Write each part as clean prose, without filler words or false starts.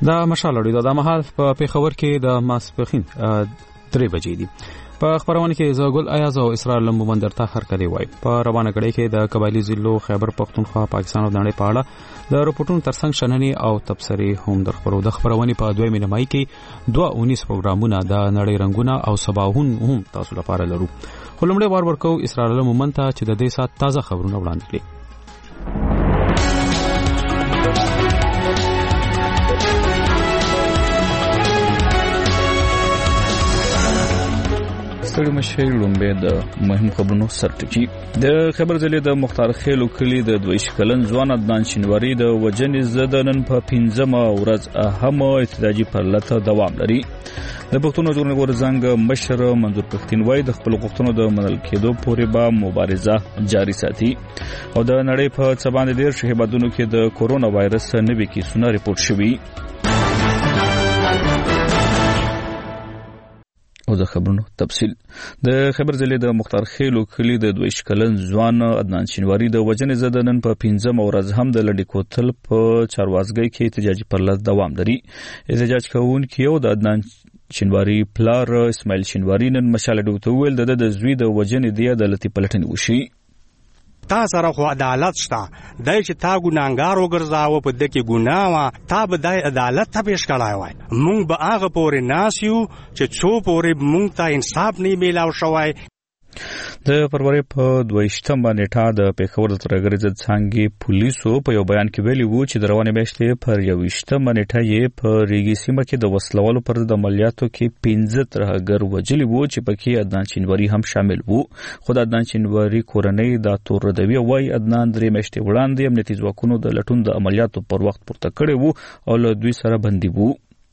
دا مشال اړیدو د مهال په پیښور کې د ماسپخین 3 بجې دي. په خبرونه کې زغل ایاز او اسرائیل لمبو بندر ته هرکلی وای. په روانه کړي کې د قبایلی ضلعو خیبر پختونخوا پاکستان او د نړۍ په اړه د رپورټونو ترڅنګ شننې او تبصرې هم درخبرو. د خبرونه په 2 مای کې 219 پروګرامونه د نړۍ رنگونه او سباهون هم تاسو لپاره لرو. خو لمړی وار ورکو اسرائیل لمبو ته چې د دې سات تازه خبرونه وړاندې کړي. ستړي مشي لومبه د مهم خبرونو سرټکی. د خبر ځلې د مختار خیلو کلی د 22 کلن ځوان عدنان شینواری د وجنې زدنن په 15مه ورځ اهم احتجاجي پرلته دوام لري. د پښتون ژغورنې غورځنګ مشر منظور پښتين وای د خپل غوښتنو د منل کېدو پورې به مبارزه جاري ساتي او د نړۍ په څبان ډیر شهبادونو کې د کورونا وایرس نوي کیسونه ریپورت شوي. او د خبرونو تفصیل. د خبر ځلې د مختار خیلو کلی د 22 کلن ځوان عدنان شینواری د وجنې زدنن په 15مه ورځ هم د لډی کوتل په چاروازګۍ کې احتجاجي پرلط دوام لري. احتجاج کوونکي یو د عدنان شینواری پلار اسماعیل شینواری نن مشال ډوته ویل د زوی د وجنې دی عدالتي پلټنې وشي. تا سره خو عدالت شته دای چې تا ګناګار وګرځاو په دکې ګناوه تا به د عدالت ته پیش کړای وای. مونږ به هغه پورې ناسیو چې څو پورې مونږ ته انصاف نه میلاو شوی. د فروری په 22مه نیټه د پیښور د ترګری ضد څنګه پولیسو په یو بیان کې ویلي وو چې د روانې میاشتې پر 21مه نیټه یې په ریګي سیمه کې د وسلوالو پر د عملیاتو کې 15 ترهګر وجلي وو چې پکې عدنان شینواری هم شامل وو. خو د عدنان شینواری کورنۍ د تور ردوی وای عدنان 3 میاشتې وړاندې امنیتي ځواکونو د لټون د عملیاتو پر وخت پورته کړی وو او له دوی سره بندي وو.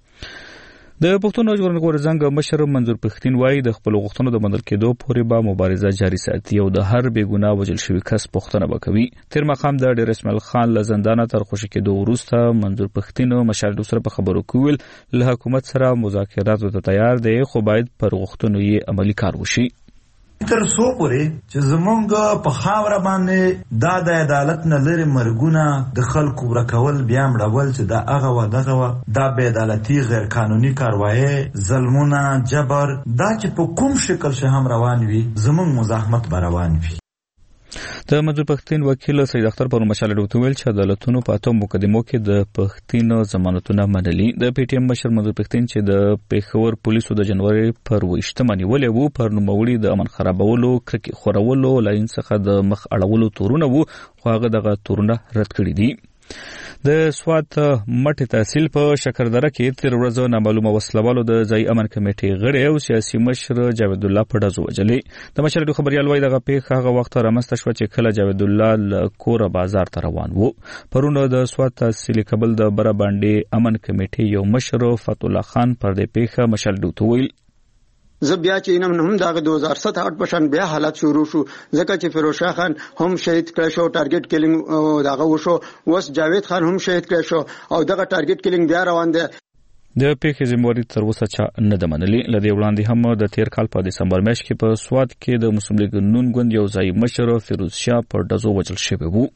د پښتون ژغورنې غورځنګ مشر منظور پښتين وای د خپل غوښتنو د منل کېدو پورې به مبارزه جاري ساتي او د هر بې ګناه وجل شوی کس پوښتنه وکوي. تیر مقام د ډیر اسماعیل خان له زندانه تر خوشی کېدو وروسته منظور پښتين مشال سره په خبرو کول له حکومت سره مذاکرات ته تیار دی خو باید پر غوښتنو یې عملی کار وشي. تر څو پورې چې زمونږ په خاوره باندې د عدالت نه لري مرګونه د خلکو ورکول بیا مړول چې دا هغه و دغه دا بې عدالتي غیر قانوني کاروایی ظلمونه جبر دا چې په کوم شکل شه هم روان وي زمونږ مزاحمت به روان وي. د منظور پښتين وکیل سید اختر پر مشال ډوته ویل چې عدالتونو په اتم مقدمو کې د پښتين ضمانتونه منلي. د پی ټی ایم مشر منظور پښتين چې د پیښور پولیسو د جنوري پر 28مه نیولې وو پر نوموړي د امن خرابولو کرکي خورولو لاین څخه د مخ اړولو تورونه وو خو هغه دغه تورونه رد کړی دي. د سوات مټ تحصیل په شکردره کې تیر ورځ نامعلومه وسلوالو د ځای امن کمیټې غړي او سیاسي مشر جاوید الله په ډزو وجلې. د مشر خبريال وای دغه پیښه هغه وخت رامسته شو چې کله جاوید الله له کور بازار ته روان وو. پرونه د سوات تحصیل کابل د بره باندې امن کمیټې یو مشر فتح الله خان پر دې پیښه مشال ډوته ویل زه بیا چې اینم هم دغه 2007 پشان بیا حالت شروع شو ځکه چې فیروز شاه خان هم شهید کړ شو ټارګټ کیلینګ دغه وشو وس جاوید خان هم شهید کړ شو او دغه ټارګټ کیلینګ بیا روان دی. د پیښې ذمہواری تر اوسه چا نه د منلي. لدی وړاندې هم د تیر کال په دسمبر میاشت کې په سوات کې د مسلم لیگ نون ګوند یو ځای مشر فیروز شاه پر ډزو وجل شوی وو.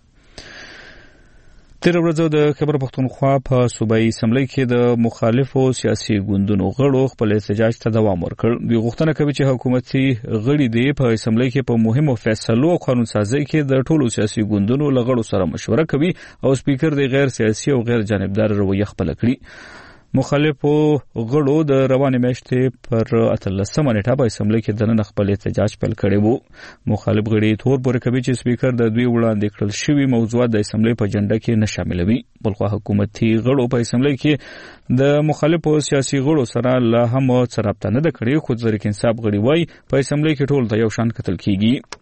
تیر ورځ د خیبر پختونخوا په صوبایي اسمبلی کې د مخالفو سیاسي ګوندونو غړو خپل احتجاج ته دوام ورکړ. دوی غوښتنه کوي چې حکومتي غړي دې په اسمبلی کې په مهمو فیصلو او قانون سازي کې د ټولو سیاسي ګوندونو له غړو سره مشوره کوي او سپیکر د غیر سیاسي او غیر جانبدار رویه خپل کړي. مخالفو غړو د روانې میاشتې پر 18مه نیټه په اسمبلی کې دننه خپل احتجاج پیل کړی وو. مخالف غړي تور پورې کوي چې سپیکر د دوی وړاندې کړل شوی موضوعات د اسمبلی په اجنډا کې نه شاملوي. بلخو حکومتي غړو په اسمبلی کې د مخالفو سیاسي غړو سره لا هم څرابطه نه ده کړې خو ځکه انصاف غړي وای په اسمبلی کې ټول ته یو شان کتل کیږي.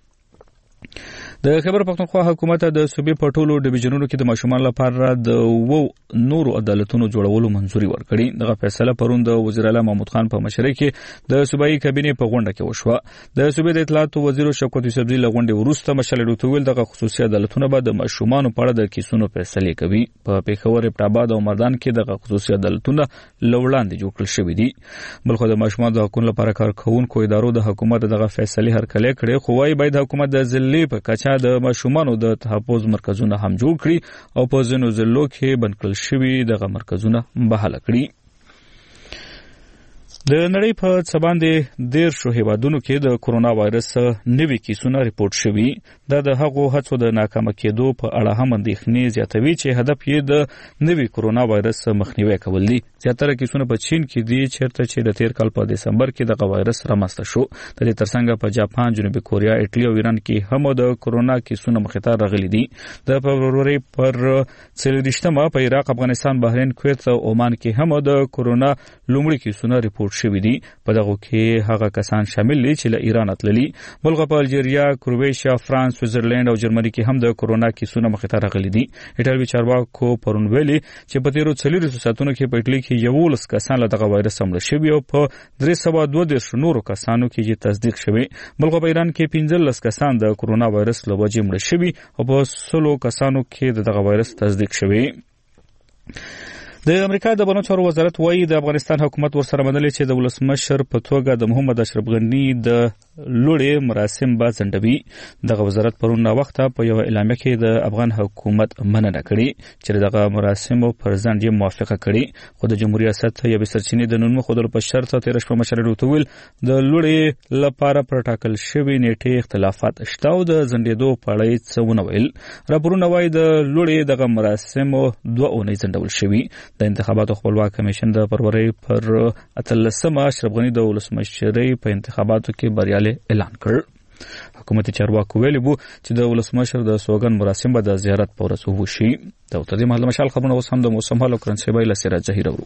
د خیبر پختونخوا حکومت د صوبې په ټولو ډیویژنونو کې د ماشومان لپاره د نورو عدالتونو جوړولو منځوري ورکړي. دغه فیصله پرون د وزیر اعلی محمود خان په مشرۍ کې د صوبایي کابینې په غونډه کې وشوه. د صوبې د اطلاعات وزیر شوکت یوسفزي له غونډې وروسته مشال ډوته ویل دغه خصوصي عدالتونه به د ماشومان په اړه د کیسونو فیصله کوي. په پیښور ابټاباد او مردان کې دغه خصوصي عدالتونه لوړاندې جوړ کړل شوي دي. بلخو د ماشومان د حقوقو لپاره کارکونکو ادارو د حکومت دغه فیصله هرکلی کړي خو وايي باید حکومت د ځل محلي په کچا د ماشومانو د تحفظ مرکزونه هم جوړ کړي او په ځینو ځلو کې بند کړل شوي دغه مرکزونه بحاله کړي. د نړۍ په څه باندې 13 هیوادونو کې د کورونا وایرس نوي کیسونه ریپورت شوي. دا د هغو هڅو د ناکامه کېدو په اړه هم اندېښنې زیاتوي چې هدف یې د نوي کورونا وایرس مخنیوي کول دي. زیاتره کیسونه په چین کې دي چیرته چې د تیر کال په دسمبر کې دغه وایرس رامنځته شو. د دې ترڅنګ په جاپان، جنوبي کوریا، ایټالیا او ایران کې هم د کورونا کیسونه مخې ته راغلي دي. د فبروري پر 24مه په عراق، افغانستان، بحرین، کویت او عمان کې هم د کورونا لومړي کیسونه ریپورت شوي دي. په دغه کې هغه کسان شامل دي چې له ایران تللي. بلکې په الجیریا، کرواتیا، فرانس، سویټزرلند او جرمني کې هم د کورونا کیسونه مخې ته راغلي دي. ایټالوي چارواکو پرون ویلي چې په تیرو 40 ساعتونو کې په ایټالیا کې 11 کسان له دغه وایرس مړه شوي او په 332 نورو کسانو کې تصدیق شوی. بلکې په ایران کې 15 کسان د کورونا وایرس له وجې مړه شوي او په 100 کسانو کې دغه وایرس تصدیق شوی. د امریکا د بهرنیو چارو وزارت وایي د افغانستان حکومت ورسره منلي چې د ولسمشر په توګه د محمد اشرف غني د لوړې مراسم به ځنډوي. دغه وزارت پرون وخته په یو اعلامیه کې د افغان حکومت مننه کړې چې دغه مراسم پر ځنډ یې موافقه کړې. خو د جمهوریت ریاست یوې سرچینې د نوم خودلو په شرط تیر شپه مشر ویل د لوړې لپاره پر ټاکل شوی نیټه اختلافات شته او د ځنډېدو په اړه څه ونه ویل. راپورونه وایي د لوړې دغه مراسم 2 اونۍ ځنډول شوي. د انتخاباتو خپلواک کمیشن د فروری پر 13مه اشرف غني د ولسمشرۍ په انتخاباتو کې بریالي اعلان کړ. حکومتي چارواکو ویلي وو چې د ولسمشر د سوګن مراسم به د زیارت په ورځ وشي. د ترې مهال مشال خبرونه اوس هم د موسم حال او کرنسي بایله سراج ظهیر ورو.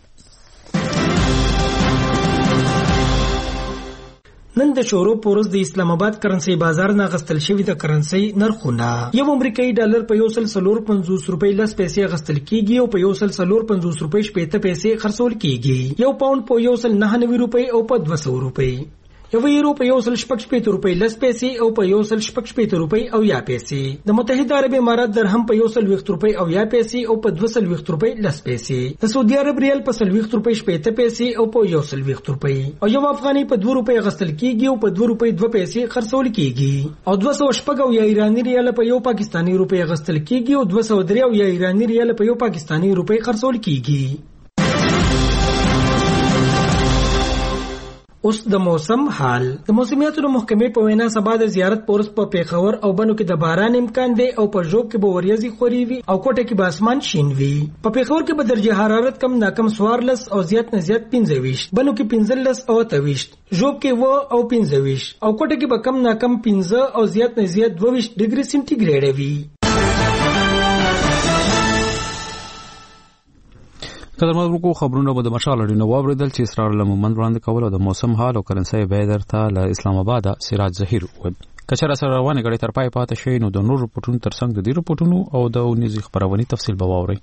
نن د شورو پورز د اسلام آباد کرنسي بازار نه غستل شوی د کرنسي نرخونه. یو امریکایي ډالر په 1.50 روپۍ لس پیسې غستل کیږي او په 1.50 روپۍ 70 پیسې خرڅول کیږي. یو پاوند په 1.99 روپۍ او په 200 روپۍ. یو یورو په 1.80 روپۍ لس پیسې او په 1.80 روپۍ او یا پیسې. د متحده عرب امارات درهم په 1.20 روپۍ او یا پیسې او په 2.20 روپۍ لس پیسې. د سعودي عرب ریال په 1.20 روپۍ 70 پیسې او په 1.20 روپۍ. او یو افغاني په 2 روپۍ غستل کیږي او په 2 روپۍ 2 پیسې خرڅول کیږي. او 200 یا ایرانی ریال په یو پاکستانی روپۍ غستل کیږي او 203 یا ایرانی ریال په یو پاکستانی روپۍ خرڅول کیږي. اوس د موسم حال. د موسمیاتو محکمې په وینا سبا د زیارت پورس په پیښور او بنو کې د باران امکان دی او په ژوب کې به وریځي خوري وي او کوټه کې به اسمان شین وي. په پیښور کې به درجه حرارت کم ناکم 14 او زیات نه زیات 25، بنو کې 15 او 23، ژوب کې 2 او 15 او کوټه کې به کم ناکم 15 او زیات نه زیات 22 ډیګري سنټیګریډ وي. قدرمن ورکو خبرونه به د مشال اړینو واوریدل چې اسرار لمومند وړاندې کول او د موسم حال او کرنسي بیدر ته له اسلام آباد سراج ظهیر و. کچره سره روانه غړي تر پای پاتې شي نو د نور رپورټونو ترڅنګ د دې رپورټونو او د نيزي خبرونې تفصیل به واوري.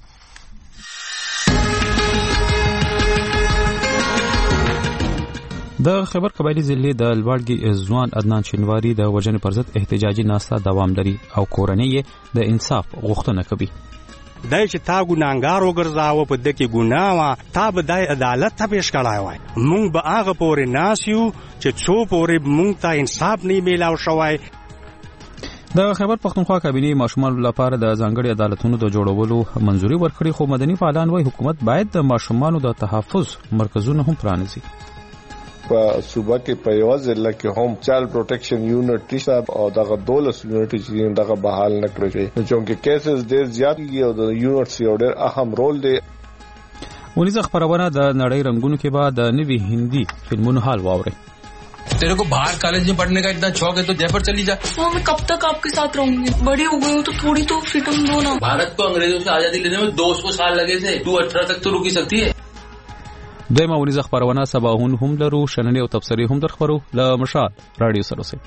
د خیبر قبایلی ضلع د لوړګي ځوان عدنان شینواری د وژنې پر ضد احتجاجي ناسته دوام لري او کورنۍ د انصاف غوښتنه کوي. دای چې تا ګناګار وګرځاو په دکې ګناوه تا به دای عدالت ته پیش کړای وای. مونږ به هغه پورې ناسیو چې څو پورې مونږ ته انصاف نه میلاو شوی. د خیبر پختونخوا کابینه ماشومان لپاره د ځانګړي عدالتونو د جوړولو منځوري ورکړي خو مدني فعالان وايي حکومت باید د ماشومانو د تحفظ مرکزونه هم پرانیزي. په صوبه کې په یو ځل کې هم چایلډ پروټیکشن یونټ ټیساب او دغه 12 یونټ چې دغه بحال نکړي شي چې کیسز ډېر زیات دي او د یونټ سی ډېر اهم رول دی. ونیزه خبرونه د نړۍ رنگونو کې بعد د نوي هندي فلمونو حال واوري. तेरे को बाहर कॉलेज में पढ़ने का इतना शौक है तो जयपुर चली जा. तो मैं कब तक आपके साथ रहूंगी? बड़ी हो गई हूँ तो थोड़ी तो फ्रीडम दो ना. भारत को अंग्रेजों से आजादी लेने में 200 साल लगे थे. तू 18 तक तो रुकी सकती है. دویمه ونیزه خبرونه سباهون هم لرو شننې او تبصرې هم درخبرو له مشال رادیو سره سي.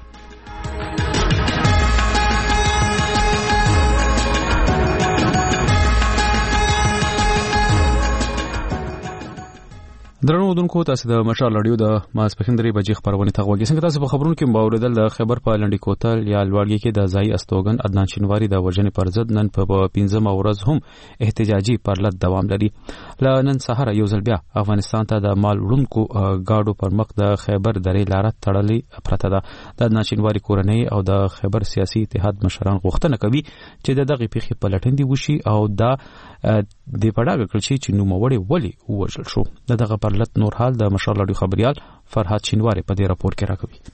درنو دونکو تاسو د مشال رادیو د ماسپخین 3 بجې خبرونه تغوږی څنګه تاسو په خبرونو کې باوریدل د خبر په لنډی کوتل یا لوړګي کې د ځای استوګن عدنان شینواری د وژنې پر ضد نن په 15مه ورځ هم احتجاجي پرلط دوام لري. لنن سهار یو ځل بیا افغانستان ته د مال وړونکو گاډو پر مخ د خیبر درې لار تړلې پرته ده. د ناشنواري کورنۍ او د خیبر سیاسي اتحاد مشران غوښتنه کوي چې د دغه پیښې پلټندې وشي او دا د پړاګه کړ چې نوموړی ولی وژل شو. دغه پرلط نور حال د مشال راډیو خبريال فرهاد شینواری په دې راپور کې راکوي.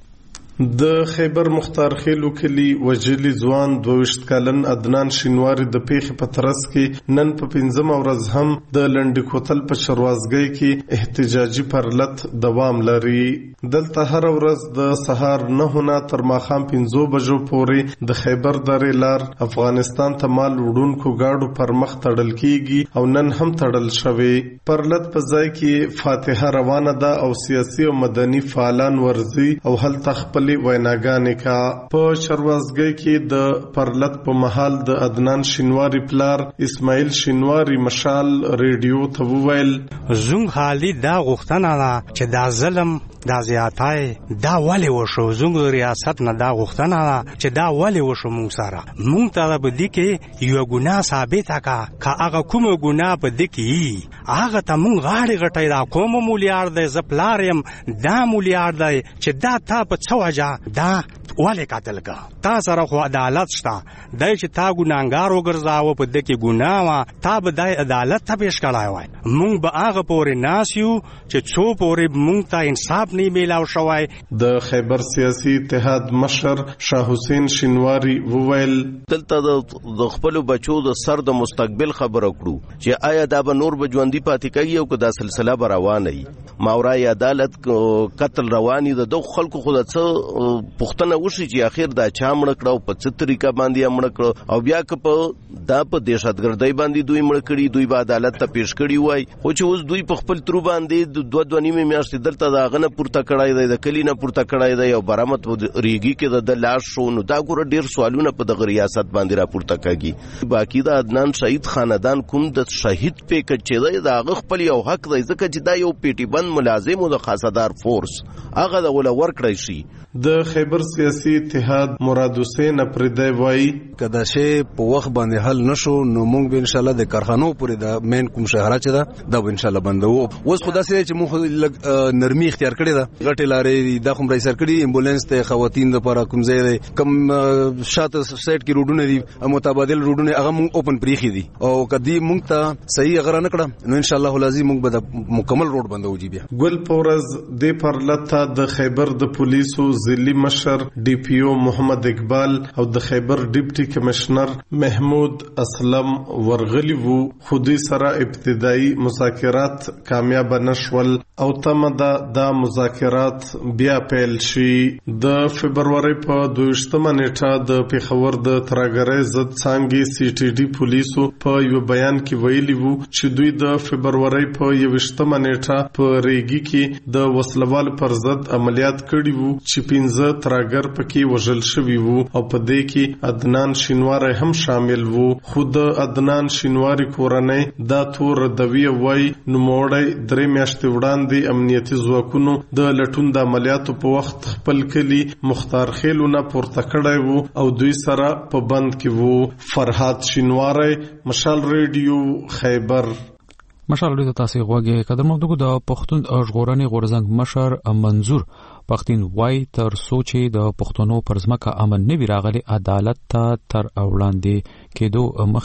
د خیبر مختار خیلو کلی وجلی ځوان 22 کلن عدنان شینواری د پیښې په ترڅ کې نن په 15 ورځ هم د لنډ کوتل په شروازګۍ کې احتجاجي پرلط دوام لري. دلته هر ورځ د سهار 9 تر ماښام 5 بجو پورې د خیبر درې لار افغانستان ته مال وړونکو گاډو پر مخ تړل کیږي او نن هم تړل شوی. پرلط په ځای کې فاتحه روانه ده او سیاسي او مدني فعالان ورزي او هل تخپل ویناګانې کا. په شروازګۍ کې د پرلط په محل د عدنان شینواری پلار اسماعیل شینواری مشال ریډیو ته وویل زنګ حالي دا غوښتنه ده چې دا ظلم دا زیاتای دا ولی وشو. زنګ ریاست نه دا غوښتنه ده چې دا ولی وشو. مونږ سره مونږ ته به دي کې یو ګناه ثابت کا هغه کومه ګناه په دي کې هغه ته مونږ غاړي غټي دا کوم مولیار دی زپلاریم دا مولیار دی چې دا تا په څو دا ولی قتل کا. تا سره خو عدالت شته دای چې تا ګناګار وګرځاو په دې کې ګناه وا تا به د عدالت ته پیش کړای وای. مونږ به هغه پورې ناسیو چې څو پورې مونږ ته انصاف نه میلاو شوای. د خیبر سیاسي اتحاد مشر شاه حسین شینواری وویل دلته د خپل بچو د سر د مستقبل خبره کړو چې آیا دا به نور بجوندي پاتې کوي او که دا سلسله به روانه وي. ماورای عدالت قتل رواني د دوه خلکو خو د څه پښتنه وشي چې اخر دا چا مړ کړو په څه طریقه باندې مړ کړو او بیا که په دا په دهشتګردۍ باندې دوی مړ کړي دوی به عدالت ته پیش کړي وای. خو چې اوس دوی په خپل ترو باندې دوه نیمه میاشتې دلته دا غنه پورته کړای دی د کلی نه پورته کړای دی او برامت ریګي کې د لاش شو. نو دا ګوره ډیر سوالونه په دغه ریاست باندې راپورته کیږي. باقی دا عدنان شهید خاندان کوم د شهید پیکج چې دی دا غ خپل یو حق دی ځکه چې دا یو پیټي بند ملازم او د خاصدار فورس هغه د ول ورکړی شي. د خیبر سیاسي اتحاد مراد حسین پردی وای کدا شی په وخت باندې حل نشو نو موږ به ان شاء الله د کارخانو پورې د مین کوم شهر چې دا به ان شاء الله بندو. اوس خدا سي چې موږ نرمي اختیار کړی دا غټي لارې د کوم رئیس کړی امبولانس ته خواتین لپاره کوم ځای کم شاته سایت کې روډونه دي متبادل روډونه هغه موږ اوپن پریخي دي او کدی موږ ته صحیح اگر نه کړه نو ان شاء الله لازم موږ به مکمل روډ بندو. جی بیا ګل پورز د پرلطه د خیبر د پولیسو ضلعي مشر ډي پي او محمد اقبال او د خیبر ډیپټي کمشنر محمود اسلم ورغلی وو. خودي سره ابتدایي مذاکرات کامیاب نشول او تمه دا مذاکرات بیا پیل شي. د فبرवरी په 22 نیټه د پیښور د تراګرې ضد څنګه سی ټي ډي پولیسو په یو بیان کې ویلي وو چې دوی د فبرवरी په 21 نیټه په ریګي کې د وسلوال پر ضد عملیات کړي وو چې 15 تراګر پکې وژل شوی وو او په دې کې عدنان شینواری هم شامل وو. خود عدنان شینواری کورنۍ دا تور ردوی وای نو موړی 3 میاشتې وړاندې امنیتي ځواکونو د لټون د عملیاتو په وخت خپل کلی مختار خیلونه پورته کړی وو او دوی سره په بند کې وو. فرهاد شینواری مشال ریډیو خیبر. مشال ریډیو تاسو غوږی قدرمن دغه د پښتون ژغورنې غورزنګ مشر منظور پښتين وای تر سوچي د پښتنو پر ځمکه امن نه وی راغلي عدالت ته تر وړاندې کېدو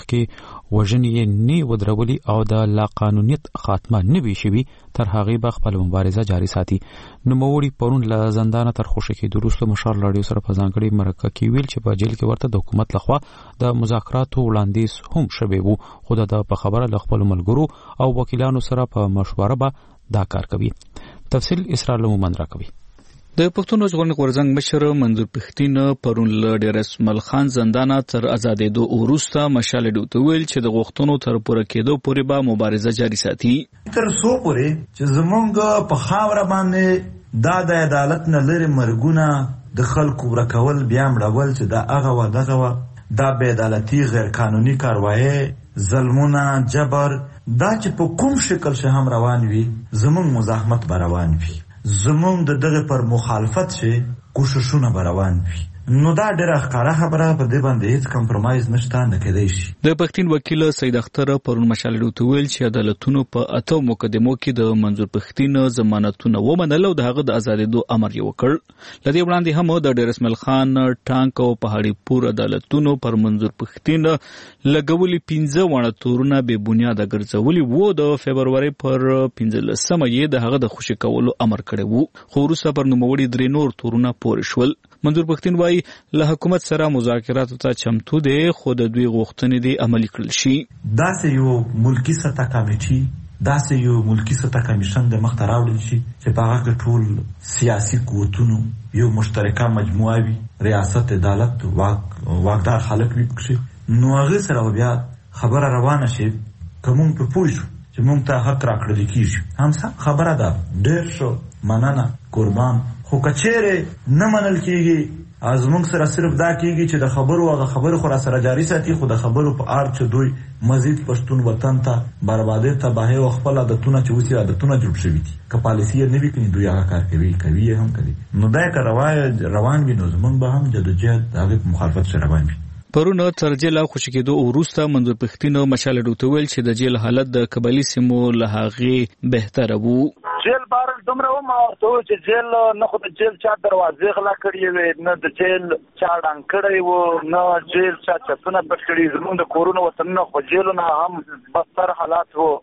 مخکې وژنې نه ودرولي او د لا قانونیت خاتمه نه وی شوي تر هغه به خپل مبارزه جاري ساتي. نو موري پرون له زندان تر خوشي کې دروسته مشال راډیو سره په ځانګړي مرکه کې ویل چې په جیل کې ورته د حکومت لخوا د مذاکراتو وړاندیز هم شوی وو خو د په خبره ل خپل ملګرو او وکیلانو سره په مشوره به دا کار کوي. تفصیل اسرار لمن را کوي. د پښتون ژغورنې غورزنګ مشر منظور پښتين پرون له ډیر اسمل خان زندان تر آزادېدو وروسته مشال ډوته ویل چې د غوښتنو تر پوره کېدو پورې به مبارزه جاري ساتي. تر څو پورې چې زمونږ په خاور باندې د عدالت نه لري مرګونه د خلکو ورکول بیا مړول چې دا هغه و دغه دا بې عدالتي غیر قانوني کاروایی ظلمونه جبر دا چې په کوم شکل شه هم روان وي زمونږ مزاحمت به روان وي زمونږ د دغه پر مخالفت شي کوششونه به روان وي نو دا ډېره ښکاره خبره په دې باندې هیڅ کمپرمایز نشته نه کېدای شي. د پښتون وکیل سید اختر پرون مشالډو ته ویل چې عدالتونو په اته مقدمو کې د منظور پښتين ضمانتونه ومنل او د هغه د ازادېدو امر یې وکړ. لدې وړاندې هم د ډیر اسماعیل خان ټانک او پهاړی پور عدالتونو پر منظور پښتين لګولي 15 وړه تورونه به بنیاد ګرځولي وو. د فبرवरी پر 15مه یې د هغه د خوشی کولو امر کړی وو، خو وروسته پر نوموړي درې نور تورونه پورې شول. منظور پښتين وايي له حکومت سره مذاکراتو ته چمتو دی، خو د دوی غوښتنې دي عملي کړل شي. داسې یو ملکی سطح کمیټي، داسې یو ملکی سطح کمیشن د مخ ته راوړل شي چې په هغه کې ټول سیاسي قوتونو یو مشترکه مجموعه وي، ریاست، عدالت، واکدار خلک وي پکې، نو هغه سره بیا خبره روانه شي کوم په پوه شو چې موږ ته حق راکړل کیږي. هم خبره ده ډېر شو مننه قربان، خو کچېره نه منل کیږي از موږ سره صرف دا کیږي چې د خبرو هغه خبرو خو را سره جاری ساتي، خو د خبرو په اړه چې دوی مزید پښتون وطن ته بربادي تباہي او خپل عادتونه چې وسی عادتونه جوړ شوي دي که پالیسی نه وي کني دوی هغه کار کوي هم کوي. نو دا که روان وي نو زمونږ به هم جدوجہد هغه په مخالفت سره روان وي. پرونه تر جیل خوشی کېدو وروسته منظور پښتين مشالډو ته ویل چې د جیل حالت د قبلي سیمو له هغې بهتره وو. جیل بار دومره و ما ورته چې جیل نه خو د جیل چا دروازې غلا کړې وې، نه د جیل چا ډنګ کړی و، نه جیل چا چتونه پټ کړي. زموږ د کورونو وطنونه خو جیلونه هم بدتر حالات وو.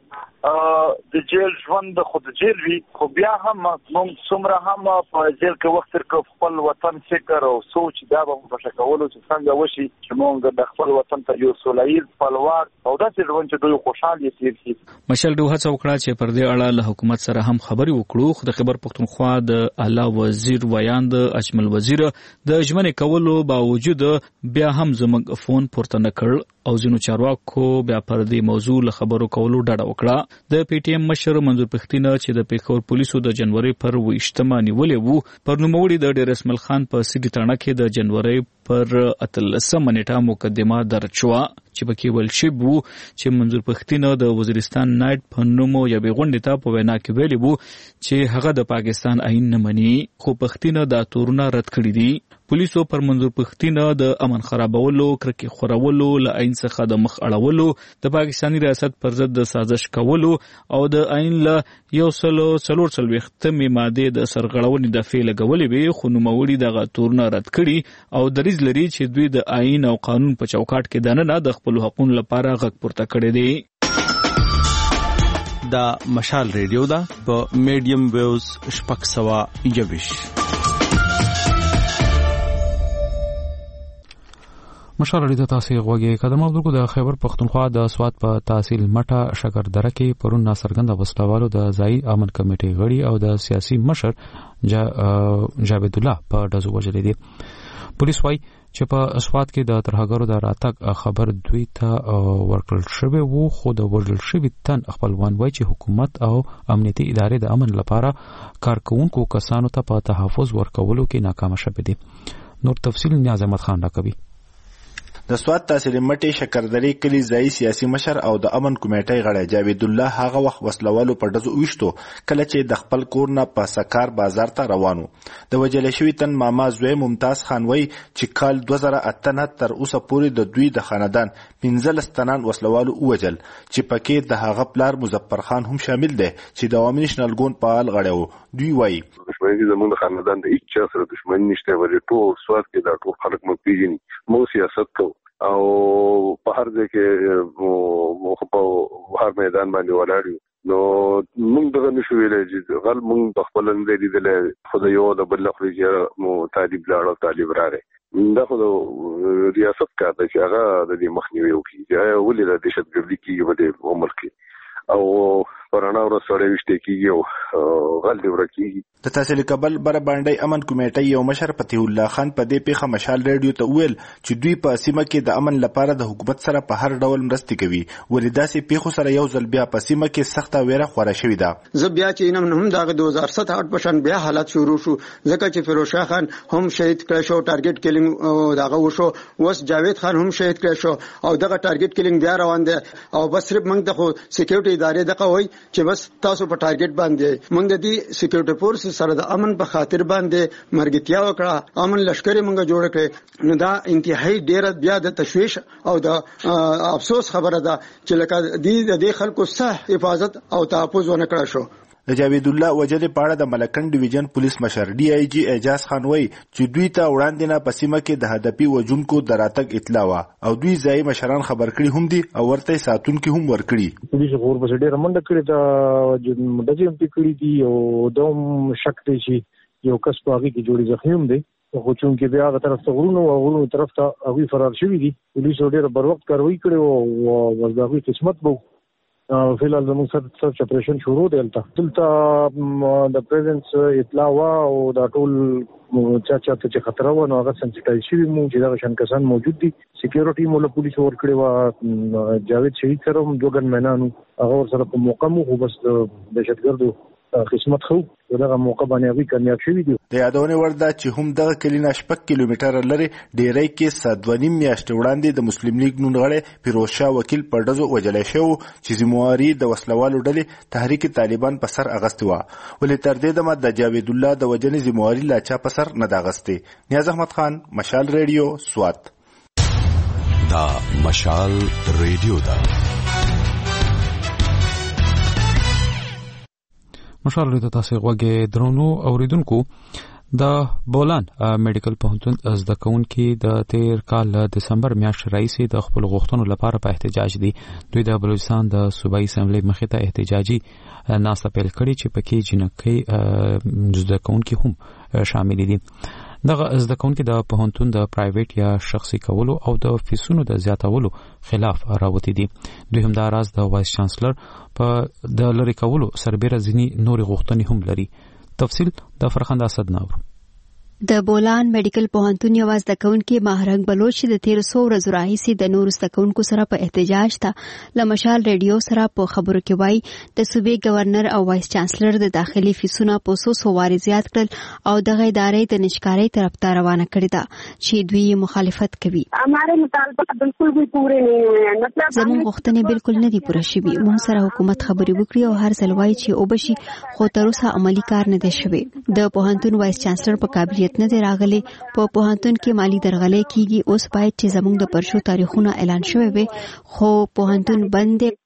د جیل ژوند خود جیل وی، خو بیا هم موږ څومره هم په جیل کې وخت تر خپل وطن فکر او سوچ دا به په شکولو چې څنګه وشي چې موږ د خپل وطن ته یو سولهییز خپلواک او داسې ژوند چې دوی خوشحاله تیر شي. مشالډو هڅه وکړه چې پر دې اړه له حکومت سره هم خبرې وکړو، خو د خبر پښتونخوا د اعلی وزیر ویاند اجمل وزیر د ژمنې کولو باوجود بیا هم زموږ فون پورته نه کړ او ځینو چارواکو بیا پر دې موضوع له خبرو کولو ډډه وکړه. د پی ټی ایم مشر منظور پښتين چې د پیښور پولیسو د جنوري پر 28مه نیولې وو، پر نوموړي د ډیر اسماعیل خان په سیدی تړه کې د جنوري پر 18مه نیټه مقدمه درج شوه چې پکې ویل شوی وو چې منظور پښتين د وزیرستان نایټ په نوم یو غونډه ته په وینا کې ویلي وو چې هغه د پاکستان آئین نه مني، خو پښتين دا تورونه رد کړی دي. پولیسو پر منظور پښتين د امن خرابولو، کرکې خورولو، له آئین څخه د مخ اړولو، د پاکستاني ریاست پر ضد د سازش کولو او د آئین له 140 ماده د سرغړونې د فعل لګولې وي، خو نوموړي دغه تورونه رد کړي او دریځ لري چې دوی د آئین او قانون په چوکاټ کې دننه د خپل حقوقو لپاره غږ پورته کړی دی. دا مشال ریډیو دا په میډیم ویوز 621. مشال ریډیو تاسو غوږی قدم او د خیبر پختونخوا د سواد په تحصیل مټه شکردره کې پرون ناصرګند وسلوالو د ځای امن کمیټې غړي او د سیاسي مشر جاوید الله په دزو وجلې دي. پولیس وايي چې په سواد کې د ترهګرو د راتګ خبر دوی ته ورکړل شوی وو، خو د وژل شوي تن خپلوان وايي چې حکومت او امنیتي ادارې د امن لپاره کارکوونکو کسانو ته په تحفظ ورکولو کې ناکام شوي دي. نور تفصیل نیاز احمد خان راکوي. د سواد تحصیل مټي شکردری کلی ځای سیاسي مشر او د امن کمیټې غړی جاوید الله هغه وخت وسلوالو په دزو وشتو کله چې د خپل کور نه په سکار بازار ته روانو. د وجل شوی تن ماما زوی ممتاز خان وای چې کال 2008 تر اوسه پورې د دوی د خاندان 15 تنان وسلوالو وجل چې پکې د هغه پلار مظفر خان هم شامل دی چې د عوامي نشنل ګوند فعال غړی وو. دوی وای دښمنۍ زموږ خاندان د هیڅ چا سره دښمنۍ نشته، ولې ټول سواد کې دا ټول خلک مو پیژني، مو سیاست کوو او په هر ځای کې مو په هر میدان باندې ولاړ یو. نو موږ دغه نشو ویلای چې غل موږ په خپل نه لیدل خدای یو د بل خو چې مو طالب لاړو طالب راغی دا خو د ریاست کار دی چې هغه د دې مخنیوي وکړي چې ولې د دهشتګردي کې په عمر کې او پرانا ورسره وشته کیږي او غل دی ورکیږي. د تحصیل کابل بر باندې امن کمیټې یو مشر فتح الله خان په دې پیښه مشال ریډیو ته ویل چې دوی په سیمه کې د امن لپاره د حکومت سره په هر ډول مرستې کوي، ولې داسې پیښو سره یو ځل بیا په سیمه کې سخته ویره خوره شوې ده. زه بیا چې انم هم دا 2007 پشن بیا حالت شروع شو ځکه چې فیروز شاه خان هم شهید کړ شو، ټارګټ کیلینګ داغه وشو، وس جاوید خان هم شهید کړ شو او دغه ټارګټ کیلینګ بیا روان دي او بس صرف موږ د سکیورټي ادارې دغه وای چې بس تاسو په ټارګټ باندې موږ د دې سکیورټي فورس سره د امن په خاطر باندې مرګتیا وکړه، امن لشکري موږ جوړ کړ، نو دا انتهایی ډیره بیا د تشویش او د افسوس خبره ده چې لکه د خلکو صح حفاظت او تحفظ ونه کړی شو. د جاوید الله وجلې په اړه د ملکن ډیویژن پولیس مشر ډي آی جی اعجاز خان وایي چې دوی ته وړاندې نه په سیمه کې د هدفي وژونکو د راتګ اطلاع وه او دوی ځایي مشران خبر کړي هم دي او ورته ساتونکي هم ورکړي. پولیس غور په ډېره منډه کړې ده، ډزې هم کړي دي او دوم شک دی چې یو کس په هغه کې جوړې زخمی هم دی، خو چونکې بیا هغه طرف ته غرونو طرف ته هغوی فرار شوي دي. پولیسو ډېره بر وخت کاروي کړې او د هغوی قسمت به فیلحال زموږ سرچ اپریشن شروع دی. دلته د پریزنس اطلاع وا او دا ټول چاته چې خطر و نو هغه سنسټایز شوي مو چې دا شان کسان موجود دي. سکیورټي مولا پولیس ورکړي وا جاوید شهید سره هم دوه ګنمنانو هغه سره په موقع مو خو بس دهشتګردو قسمت خو دغه موقع باندې هغوی کامیاب شوي دي. د یادونې وړ ده چې هم دغه کلینه 6 کیلومتره لرې ډیری کې 7.5 میاشتې وړاندې د مسلم لیگ نون غړی فیروزشاه وکیل په ډزو وژلی شو چې ذمہواري د وسلوالو ډلې تحریک طالبان په سر اغستې وه، ولې تر دې دمه د جاوید الله د وژنې ذمہواري لا چا په سر نه ده اغستې. نیاز احمد خان، مشال ریډیو، سوات. دا مشال ریډیو ده. مشال ریډیو تاسو غوږی درنو اوریدونکو. د بولان میډیکل پوهنتون زده کوونکي د تیر کال دسمبر میاشتې راهیسې د خپل غوښتنو لپاره په احتجاج دي. دوی د بلوچستان د صوبایي اسمبلی مخې ته احتجاجي ناسته پیل کړې چې پکې جنکۍ زده کوونکي هم شامل دي. دغه زده کوونکي د پوهنتون د پرایویټ یا شخصي کولو او د فیسونو د زیاتولو خلاف راوتی دي. دوی هم دا راز د وایس چانسلر په د لری کولو سربېره ځینې نورې غوښتنې هم لري. تفصیل د فرخنده اسد ناور. د بولان میډیکل پوهنتون یو زده کوونکی ماهرنګ بلوچ د 1300 ورځو راهیسې د نورو زده کوونکو سره په احتجاج ته له مشال ریډیو سره په خبرو کې وایي د صوبې گورنر او وایس چانسلر د داخلي فیسونه په 100 واري زیات کړل او دغه ادارې د نشکارۍ طرف ته روانه کړې ده چې دوی مخالفت کوي. हमारे मुतालबा बिल्कुल भी पूरे नहीं हुए हैं. मतलब زموږ غوښتنې بالکل نه دي پوره شوي. موږ سره حکومت خبرې وکړي او هر ځل وایي چې وبشي، خو تر اوسه عملی کار نه دی شوی. د پوهنتون وایس چانسلر په قابلیت نه دی راغلی. په پوهنتون کې مالی درغلۍ کیږي. اوس باید چې زموږ د پرشو تاریخونه اعلان شوی وي، خو پوهنتون بند دی.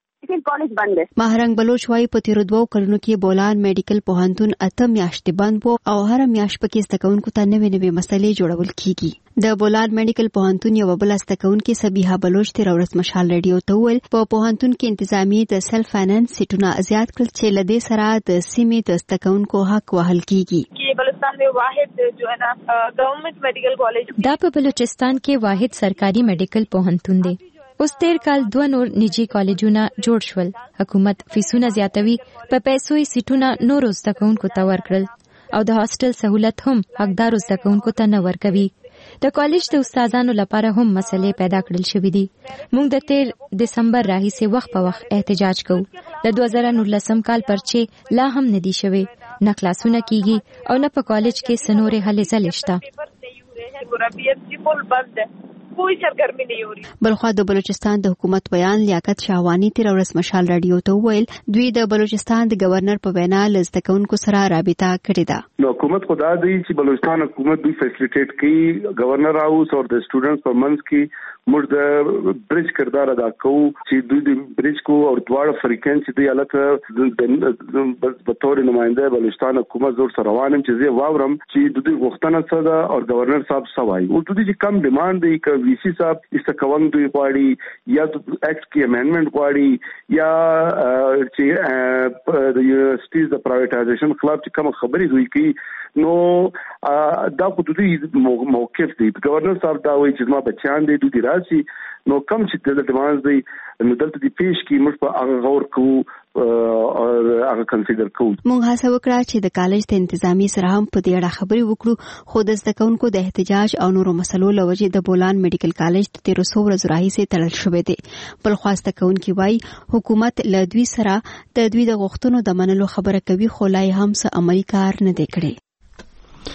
ماهرنګ بلوچ وايي په تیرو 2 کلونو کې بولان میډیکل پوهنتون 8 میاشتې بند وو او هر میاشت پکې زده کوونکو ته نوې مسلې جوړول کیږي. د بولان میډیکل پوهنتون یو بل زده کوونکي سبیحه بلوچ تیر ورځ مشال ریډیو ته وویل په پوهنتون کې انتظامی د سلف فاینانس سیټونه زیات کړل چې لدې سره د سیمې د زده کوونکو حق وهل کیږي. بلوچستان में واحد जो है ना गवर्नमेंट मेडिकल कॉलेज دا په بلوچستان کې واحد سرکاري میډیکل پوهنتون دی. اوس تیر کال 2 نور نجی کالجونه جوړ شول. حکومت فیسونه زیاتوي، په پیسو یې سیټونه نورو زده کوونکو ته ورکړل او د هاستل سہولت هم حقدارو زده کوونکو ته نه ورکوي. د کالج د استادانو لپاره هم مسلې پیدا کړل شوې دي. موږ د تیر دسمبر راهیسې وخت په وخت احتجاج کوو. د 2019 کال پرچې لا هم نه دي شوی، نه کلاسونه کیږي او نه په کالج کې سنورې هلې ځلې شته. کوئی سرګرمي نه یوري. بلخوا د بلوچستان د حکومت بیان لیاقت شاهوانی تیر ورځ مشال رادیو ته ویل دوی د بلوچستان د گورنر په وینا لزده کوونکو سره رابطه کړې ده. نو حکومت خدا دی چې بلوچستان حکومت دوی فیسیلیټیټ کوي. گورنر هاوس او د سټوډنټس په منځ کې موږ د برج کردار ادا کوو چې دوی د برج کو او دواړه فریکوئنسي دی الګ په تور نمائنده بلوچستان حکومت زور سره روانم چې زه واورم چې دوی غوښتنه څه ده او گورنر صاحب سوای او دوی چې کم ډیماند دی ک وی سی صاحب استکوان دوی غواړي یا د ایکټ کې امندمنت غواړي یا چې د یونیورسيټیز د پرایویټایزیشن خلاف چې کوم خبرې دوی کوي نو دا خو دوی موقف دی. گورنر صاحب دا وایي چې ما بچیان دی دوی راشي نو کم چې د ډیماند دی نو دلته دی پیش کی موږ په هغه غور کوو او هغه کنسیډر کوو. موږ هڅه وکړه چې د کالج د انتظامی سره هم په دې اړه خبرې وکړو خو د زده کوونکو د احتجاج او نورو مسلو له وجې د بولان میډیکل کالج د 1300 ورځو راهیسې تړل شوی دی. بل خو زده کوونکي وایي حکومت له دوی سره د دوی د غوښتنو د منلو خبره کوي خو لا هم څه عملي کار نه دی کړی.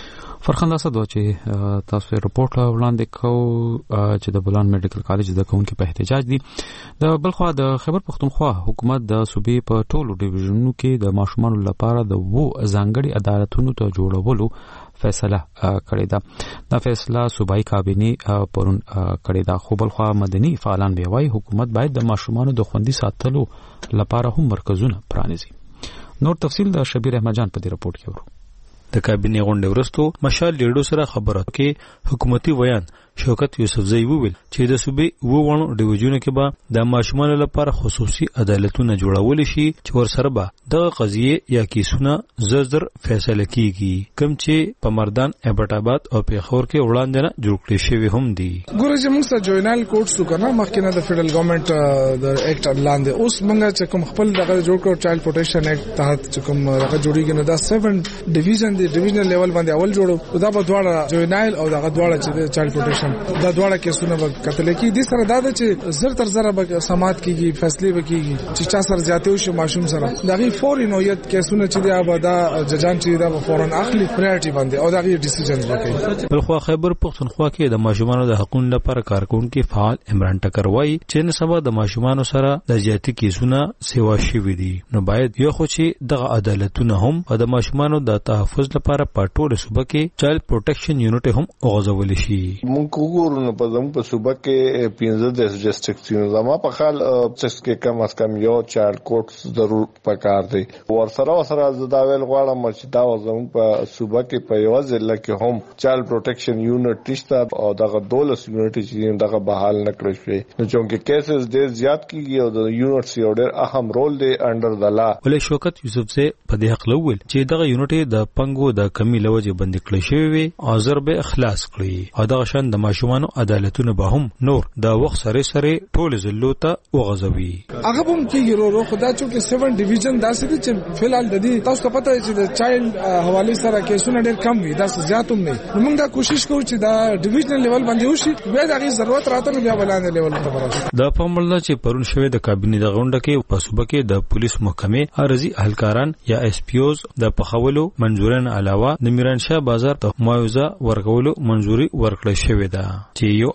فرخنده صدو چې تاسو رپورت وړاندې کوو چې د بولان میډیکل کالج د کوونکو په احتجاج دي د بلخوا د خیبر پختونخوا حکومت د صوبې په ټولو ډیویژنونو کې د ماشومانو لپاره د ځانګړي عدالتونو ته جوړولو فیصله کړې ده. دا فیصله صوبایي کابینه پرون کړې ده. خو بلخوا مدني فعالان به وایي حکومت باید د ماشومانو د خوندي ساتلو لپاره هم مرکزونه پرانیزي. نور تفصیل د شبیر احمد جان په دې رپورت کې ورو. د کابینه غونډې وروسته مشال لیډو سره خبرو کې حکومتي ویان شوکت یوسفزئی وویل چې د صوبې وونو ډیویژنونو کې به د ماشومانو لپاره خصوصي عدالتونه جوړول شي چې ورسره به د قضیې یا کیسونه زر فیصله کیږي کوم چې په مردان ابټ آباد او پیښور کې وړاندې نه جوړ کړی شوی هم دي. ګوره چې موږ سره جوینال کوډ سو کنه مخکې د فدرل ګورنمنت د اکټ لاندې اوس موږ چې کوم خپل دغه جوړ کړو چایلډ پروټیکشن اکټ تحت چې کوم دغه جوړیږي نو دا 7 ډیویژن دی ډیویژنل لیول باندې اول جوړو دا په دواړه جوینال او دغه دواړه چې چایلډ پروټیکشن دا دواړه کیسونه به کتل کی دي سره دا چې زر تر زر به سماعت کیږي فیصله وکيږي چې چا سره زیاتې شو ماشوم سره دغه فوري نوعیت کیسونه چې دا به دا ججان چې دا فورن اخلي پرایورټي باندې او دغه ډیسیژن وکړي. بلخوا خیبر پختونخوا کې د ماشومانو د حقوقو لپاره کارکونکو فعال عمران ټکر وایي چې نن سبا د ماشومانو سره د زیاتې کیسونه سیوا شوي دي نو باید یو خو چې دغه عدالتونه هم د ماشومانو د تحفظ لپاره په ټوله صوبه کې چایلډ پروټیکشن یونټ هم اوغځول شي. مونږ وګورو په زموږ په صوبه کې 15 ډیسټریکټونه زما په خیال چې کم از کم یو چایلډ کوټ ضرور پکار دی. ورسره زداویل غواړم چې دا زموږ په صوبه کې په یو ځل کې هم چایلډ پروټیکشن یونټ نشته او دغه 12 یونټ چې دغه بحال نکړل شي نو چې کیسز ډیر زیات کیږي او د یونټ یو ډیر اهم رول دی انډر د لا. ولې شوکت یوسف سے په دې حق لول چې دغه یونټ د پنګو د کمی لوجه بند کړی شوی وي او ضرب اخلاص کړی او دغه شان د ماشومانو عدالتونه به هم نور د وخت سره ټول زلو ته وغځوي. هغه هم کیږي ورو خدا چې 7 ډیویژن داسې دي چې فلحال د دې تاسو ته پته چې د چایلډ حواله سره کیسونه ډېر کم وي دا زیات هم نه. موږ دا کوشش کوو چې دا ډیویژنل لیول باندې وشي بیا دغه ضرورت راته بیا بلانه لیول ته ورسېږي. د پاملدا چې پرون شوی د کابینه د غونډه کې په صوبه کې د پولیس محکمې ارزي اهلکاران یا اس پی اوز د پخولو منځورن علاوه د میرانشاه بازار ته معاوضه ورکولو منځوري ورکړل شوې ده چې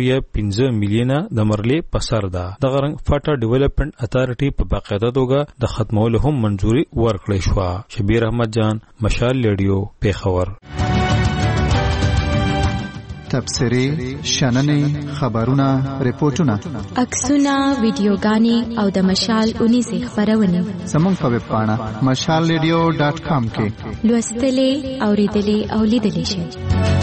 1.15 میلیونه د مرلې په سر ده. د غرنګ فاټا ډیولپمنٹ اتارټي په باقاعده توګه د ختمولو هم منځوري ورکړل شو. شبیر احمد جان مشال ریډیو پیښور. تبصرې شننې خبرونه ریپورتونه عکسونه ویډیوګانې او د مشال 19 خبرونه زموږ په ویب پاڼه mashalradio.com کې لوستلې اوریدلې او لیدلې شئ.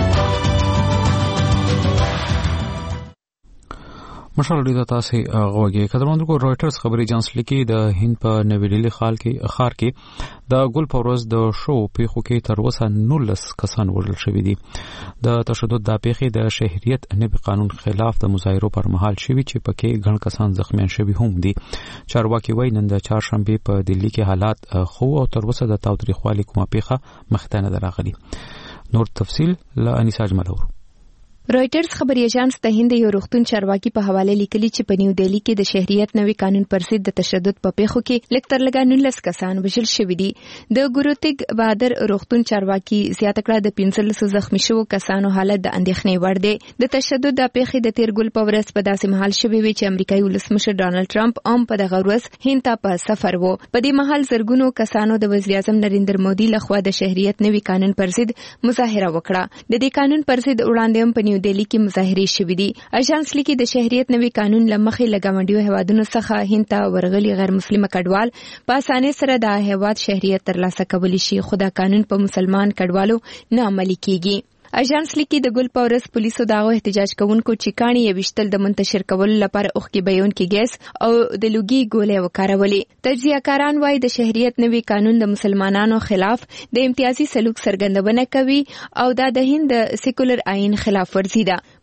مشال ډیدا تاسو غوږی کډمندو کو رويټرز خبري ایجنسی لیکي د هند په نوې ډیلی خار کې د ګل پروز د شو پیخو کې تر اوسه 19 کسان وژل شوي دي. د تشدد د پیخي د شهريت نوي قانون خلاف د مظاهرو پر مهال شوي چې پکې ګڼ کسان زخمیان شوي هم دي. چارواکي وایي نن د چهارشنبه په دلی کې حالات خو او تر اوسه د تاوتریخوالي کومه پیخه مخته نه راغلي. نور تفصیل ل انیسا اجمل. رويټرز خبري ایجنس د هند یو روغتون چارواکي په حواله لیکلي چې په نیو دهلی کې د شهريت نوي قانون پر ضد د تشدد په پیښو کې لکتر لګا 19 کسان وژل شوي دي. د ګوروتګ بادر روغتون چارواکي زیاته کړه د 15 زخمی شوو کسانو حالت د اندېښنې وړ دی. د تشدد د پیښې د تیر ګل په ورځ په داسې محل شوي وي چې امریکایي ولسمشر ډانلډ ټرمپ په دغه ورځ هند ته په سفر وو. په دې محل زرګونو کسانو د وزیر اعظم نریندر مودي لخوا د شهريت نوي قانون پر ضد مظاهره وکړه. د دې قانون پر ضد وړاندې هم په نیو دهلی کې مظاهره شوې دي. اژانس لیکي د شهريت نوي قانون لمخې لګاونډیو هیوادونو څخه هند ته ورغلي غیر مسلمه کډوال په اسانه سره د هیواد شهريت ترلاسه کولی شي خو دا قانون په مسلمان کډوالو نه عملي کیږي. اژانس لیکي د ګل پاورس پولیسو داغو احتجاج کوونکو چیکانی یوشتل د منتشر کولو لپاره اوخکي بیان کې ګیس او د لوګي ګولې وکارولې. تجزیه‌کاران وايي د شهريت نوي قانون د مسلمانانو خلاف د امتیازي سلوک څرګندونه کوي او دا د هند سیکولر آئین خلاف ورزي ده.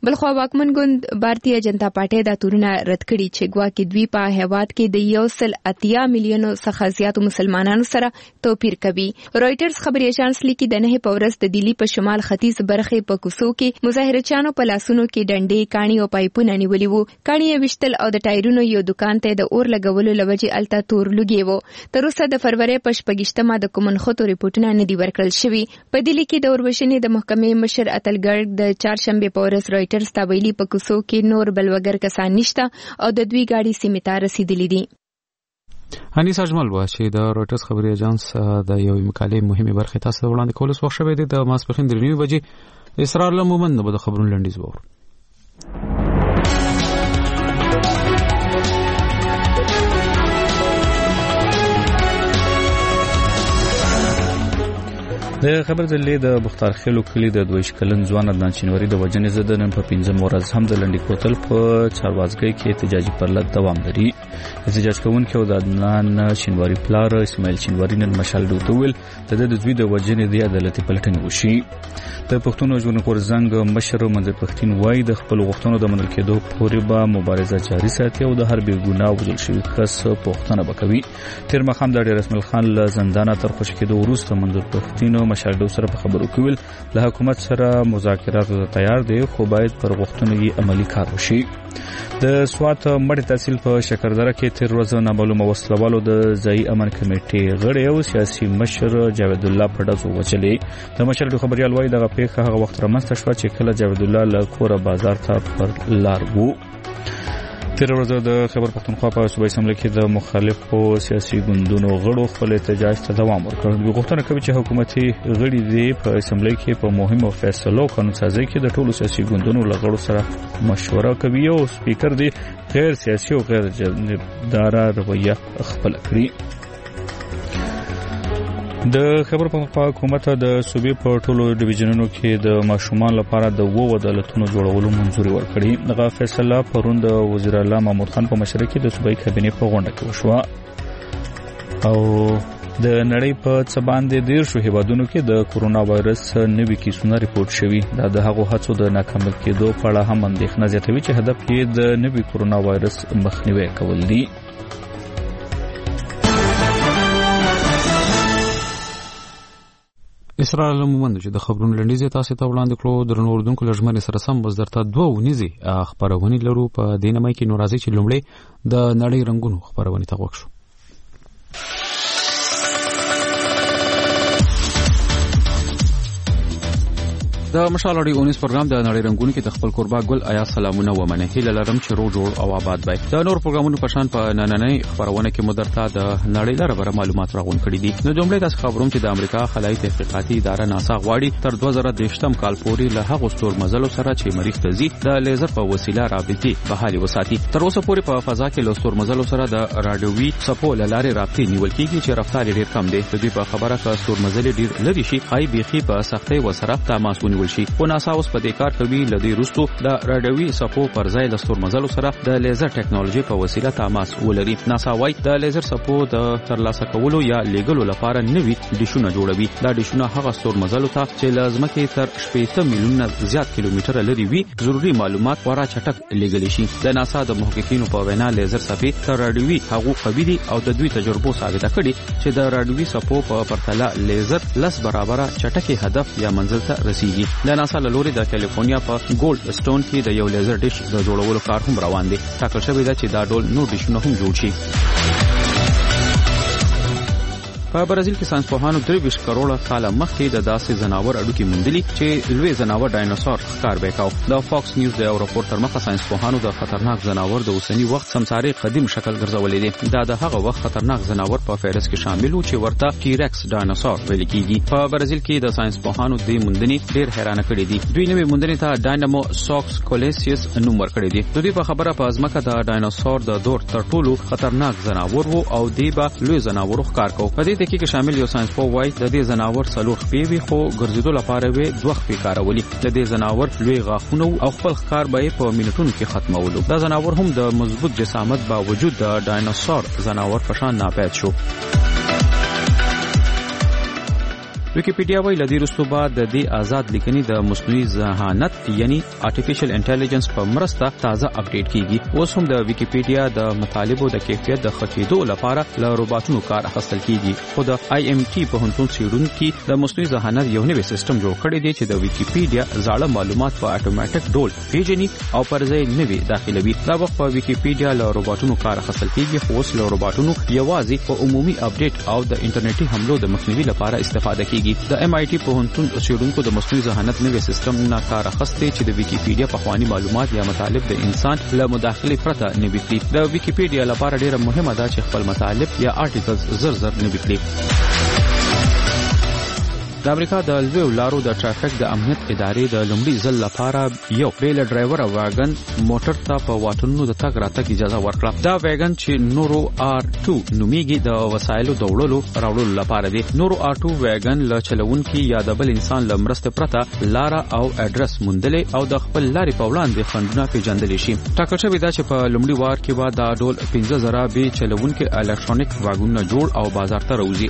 بلخوا واکمن ګوند بھارتیه جنتا پارټي دا تورونه رد کړي چې ګواکې دوی په هیواد کې د 180 میلیونو څخه زیاتو مسلمانانو سره توپیر کوي. رويټرز خبري اژانس لیکي د نه په ورځ د دلی په شمال ختیځ برخه په کوڅو کې مظاهرچیانو په لاسونو کې ډنډې کاڼي او پایپونه نیولي وو. کاڼي وشتل او د ټایرونو یو دکان ته د اور لګولو لوجه الته تور لګي وو. تر اوسه د فروری په 28مه د کومن خطو ریپورتونه نه دی ورکړل شوی. په دلی کې د اوربشنې د محکمې مشر اتلګرد د چهارشنبه په ورځ رويټرز ته ویلي په کوڅو کې نور بلوګر کسان نشته او د دوی گاډي سیمه ته رسیدلې دي. انیس اجمل و چې د رويټرز خبري اژانس د یو مقالې مهمه برخه تاسو وړاندې کول وسو شوه د ماسپخین د 9 بجې اسرار لمومن د خبرونو لنډیز وور. د خبر دلې د بختار خیلو کلی د 22 کلن ځوان عدنان چینوري د وجنې زده نن په 15 ورځ هم د لنډي کوتل په چاروازګۍ کې احتجاجي پرلط دوام لري. احتجاج کوونکو د عدنان چینوري پلار اسماعیل چینوري نن مشال دوتویل د دوی د وجنې د عدالتي پلټنې وشي. د پښتون ژوندکور زنګ مشر منځ پښتين وای د خپل غوښتنو د منل کېدو پورې به مبارزه جاري ساتي او د هر بې ګناه وژل شوی کس پوښتنه وکوي. تیر مخام د رسمل خان له زندانه تر خوشی کېدو وروسته منځ پښتين مشاهده سره په خبرو کول له حکومت سره مذاکرات ته تیار دي خو باید پر غوښتنو یې عملی کار وشي. د سوات مړی تحصیل په شکردره کې تیر ورځ نامعلومه وسلوالو د ځای امن کمیټې غړي او سیاسي مشر جاوید الله پډازو وچلې. د مشر د خبريال وای دغه پیښه هغه وخت رامنځته شوه چې کله جاوید الله له کوره بازار ته پر لار وو. تیر ورځ د خیبر پختونخوا په صوبایي اسمبلی کې د مخالفو سیاسي ګوندونو غړو خپل احتجاج ته دوام ورکړ. دوی غوښتنه کوي چې حکومتي غړي دې په اسمبلی کې په مهمو فیصلو قانون سازي کې د ټولو سیاسي ګوندونو له غړو سره مشوره کوي او سپیکر دې غیر سیاسي او غیر جانبدار رویه خپل کړي. د خبر پختونخوا حکومت د صوبې په ټولو ډیویژنونو کې د ماشومان لپاره د وو عدالتونو جوړولو منځوري ورکړي. دغه فیصله پرون د وزیر اعلی محمود خان په مشرۍ کې د صوبایي کابینې په غونډه کې وشوه او د نړۍ په څه باندې 10 هیوادونو کې د کورونا وایرس نوي کیسونه ریپورت شوي. دا د هغو هڅو د ناکامه کېدو په اړه هم اندېښنه زیاتوي چې هدف یې د نوي کورونا وایرس مخنیوي کول دي. اسرار لمومن چې د خبرونو لنډیز تاسو ته وړاندې کړو درنو اوردونکو لژمن سره سم وزدرته 2 ونیزي خبرونه لرو په دینمای کې نو راځي چې لومړی د نړۍ رنگونو خبرونه ته وښو. د مشال اړي 19 پروګرام د نړۍ رنگونو کې د خپل قربا ګل آیا سلامونه ومنه هیله لرم چې رو جوړ او آباد وي. د نور پروګرامونو په شان په نننۍ خبرونه کې مدرته د نړۍ لپاره معلومات راغون کړي دي. نو دومره تاسو خبروم چې د امریکا خلایي تحقیقاتي اداره ناسا غواړي تر 2023م کال پورې له هغو ستور مزلو سره چې مریخ ته ځي د لیزر په وسیله رابطې بحالي وساتي. تر اوسه پورې په فضا کې له ستور مزلو سره د رادیوي څپو لارې رابطې نیول کیږي چې رفتار ډیر کم دی. د دې په خبره کا ستور مزل ډیر لري شي هاي بيخي په سختي وسره تماس ونیول شي. خو ناسا اوس په دې کار کوي لدی رستو د رادیوي څپو پر ځای د ستور مزلو سره د لیزر ټیکنالوژي په وسیله تماس ولري. ناسا وايي د لیزر څپو د ترلاسه کولو یا لیږلو لپاره نوي ډیشونه جوړوي. دا ډیشونه هغه ستور مزلو ته چې لازمکه تر 18 میلیونه زیات کیلومتره لري وي ضروري معلومات ورا چټک لیږل شي. د ناسا د محققینو په وینا لیزر څپې تر رادیوي هغه قوي دي او د دوی تجربو ثابته کړي چې د رادیوي څپو په پرتله لیزر لس برابر چټکي هدف یا منزل ته رسیږي. د ناسا لوري د کالیفورنیا په ګولډ سټون کې د یو لیزر ډیش د جوړولو کار هم روان دی. ټاکل شوی دی چې دا ډول نور ډیشونه هم جوړ شي. په برازیل کې ساينسپوهانو 23 کروڑه کاله مخکې د داسې ځناور اډوکی موندلي چې لوی ځناور ډایناسور ښکار وکاو. د فاکس نیوز د راپور تر مخه ساينسپوهانو د خطرناک ځناور د اوسنی وخت سمساري قدیم شکل ګرځولې دي. دا د هغه وخت خطرناک ځناور په فهرست کې شامل و چې ورته ټیرکس ډایناسور ویل کیږي. په برازیل کې د ساينسپوهانو د موندنې ډېر حیرانه کړې دي. دوی نوې موندنې ته ډاینامو ساکس کولاسیس نوم ورکړی دی. دوی په خبره په ازمکه د ډایناسور د دور تر ټولو خطرناک ځناور وو او دی به لوی ځناور ښکار کو. په دې کې شامل یو ساينس په وای د دې ځناور څلور خپې وي خو ګرځېدو لپاره وي دوه خپې کارولي. د دې ځناور لوی غاښونه او خپل ښکار به په منټونو کې ختمولو. دا ځناور هم د مضبوط جسامت باوجود د ډایناسور ځناور په شان ناپید شو. ویکیپیډیا وایي لدی رسو بعد د دې آزاد لیکنې د مصنوعي ذهانت یعنی آرټیفیشل انټيليجنس په مرسته تازه اپډیټ کیږي. اوس هم د ویکیپیډیا د مطالبو د کیفیت د خکېدو لپاره له روباټونو کار اخیستل کیږي. خو د IMT په هنتون څېړونکو د مصنوعي ذهانت یو نوی سیستم جوړ کړی دی چې د ویکیپیډیا زاړه معلومات په اتوماتیک ډول پیژني او پر ځای نوی داخلوي. دا وخت په ویکیپیډیا له روباټونو کار اخیستل کیږي. خو اوس له روباټونو یوازې په عمومي اپډیټ او د انټرنیټي حملو د مخنیوي لپاره استفاده کیږي. د MIT په هنتون څېړونکو د مصنوعي ذهانت نوی سیستم نه کار اخیستی چې د ویکیپیډیا په خواني معلومات یا مطالب د انسان له مداخله پرته نوي کړي. د ویکیپیډیا لپاره ډیره مهمه ده چې خپل مطالب یا آرټیکلز زر نوي کړي. د امریکا د لویو لارو د ټرافیک د امنیت ادارې د لومړي ځل لپاره یو بیل ډرایور واګن موټر ته په واټونو د تګ راتګ اجازه ورکړه. دا واګن چې نورو R2 نومیږي د وسایلو د راوړلو لپاره دی. نورو R2 واګن له چلوونکي یا د بل انسان له مرسته پرته لار او اډرس موندلې او د خپل لارې په وړاندې خنډونه پیژندل شي. ټاکل شوی دا چې په لومړي وار کې به دا ډول 15000 به چلوونکي الکترونیک واګونونه جوړ او بازار ته راوځي.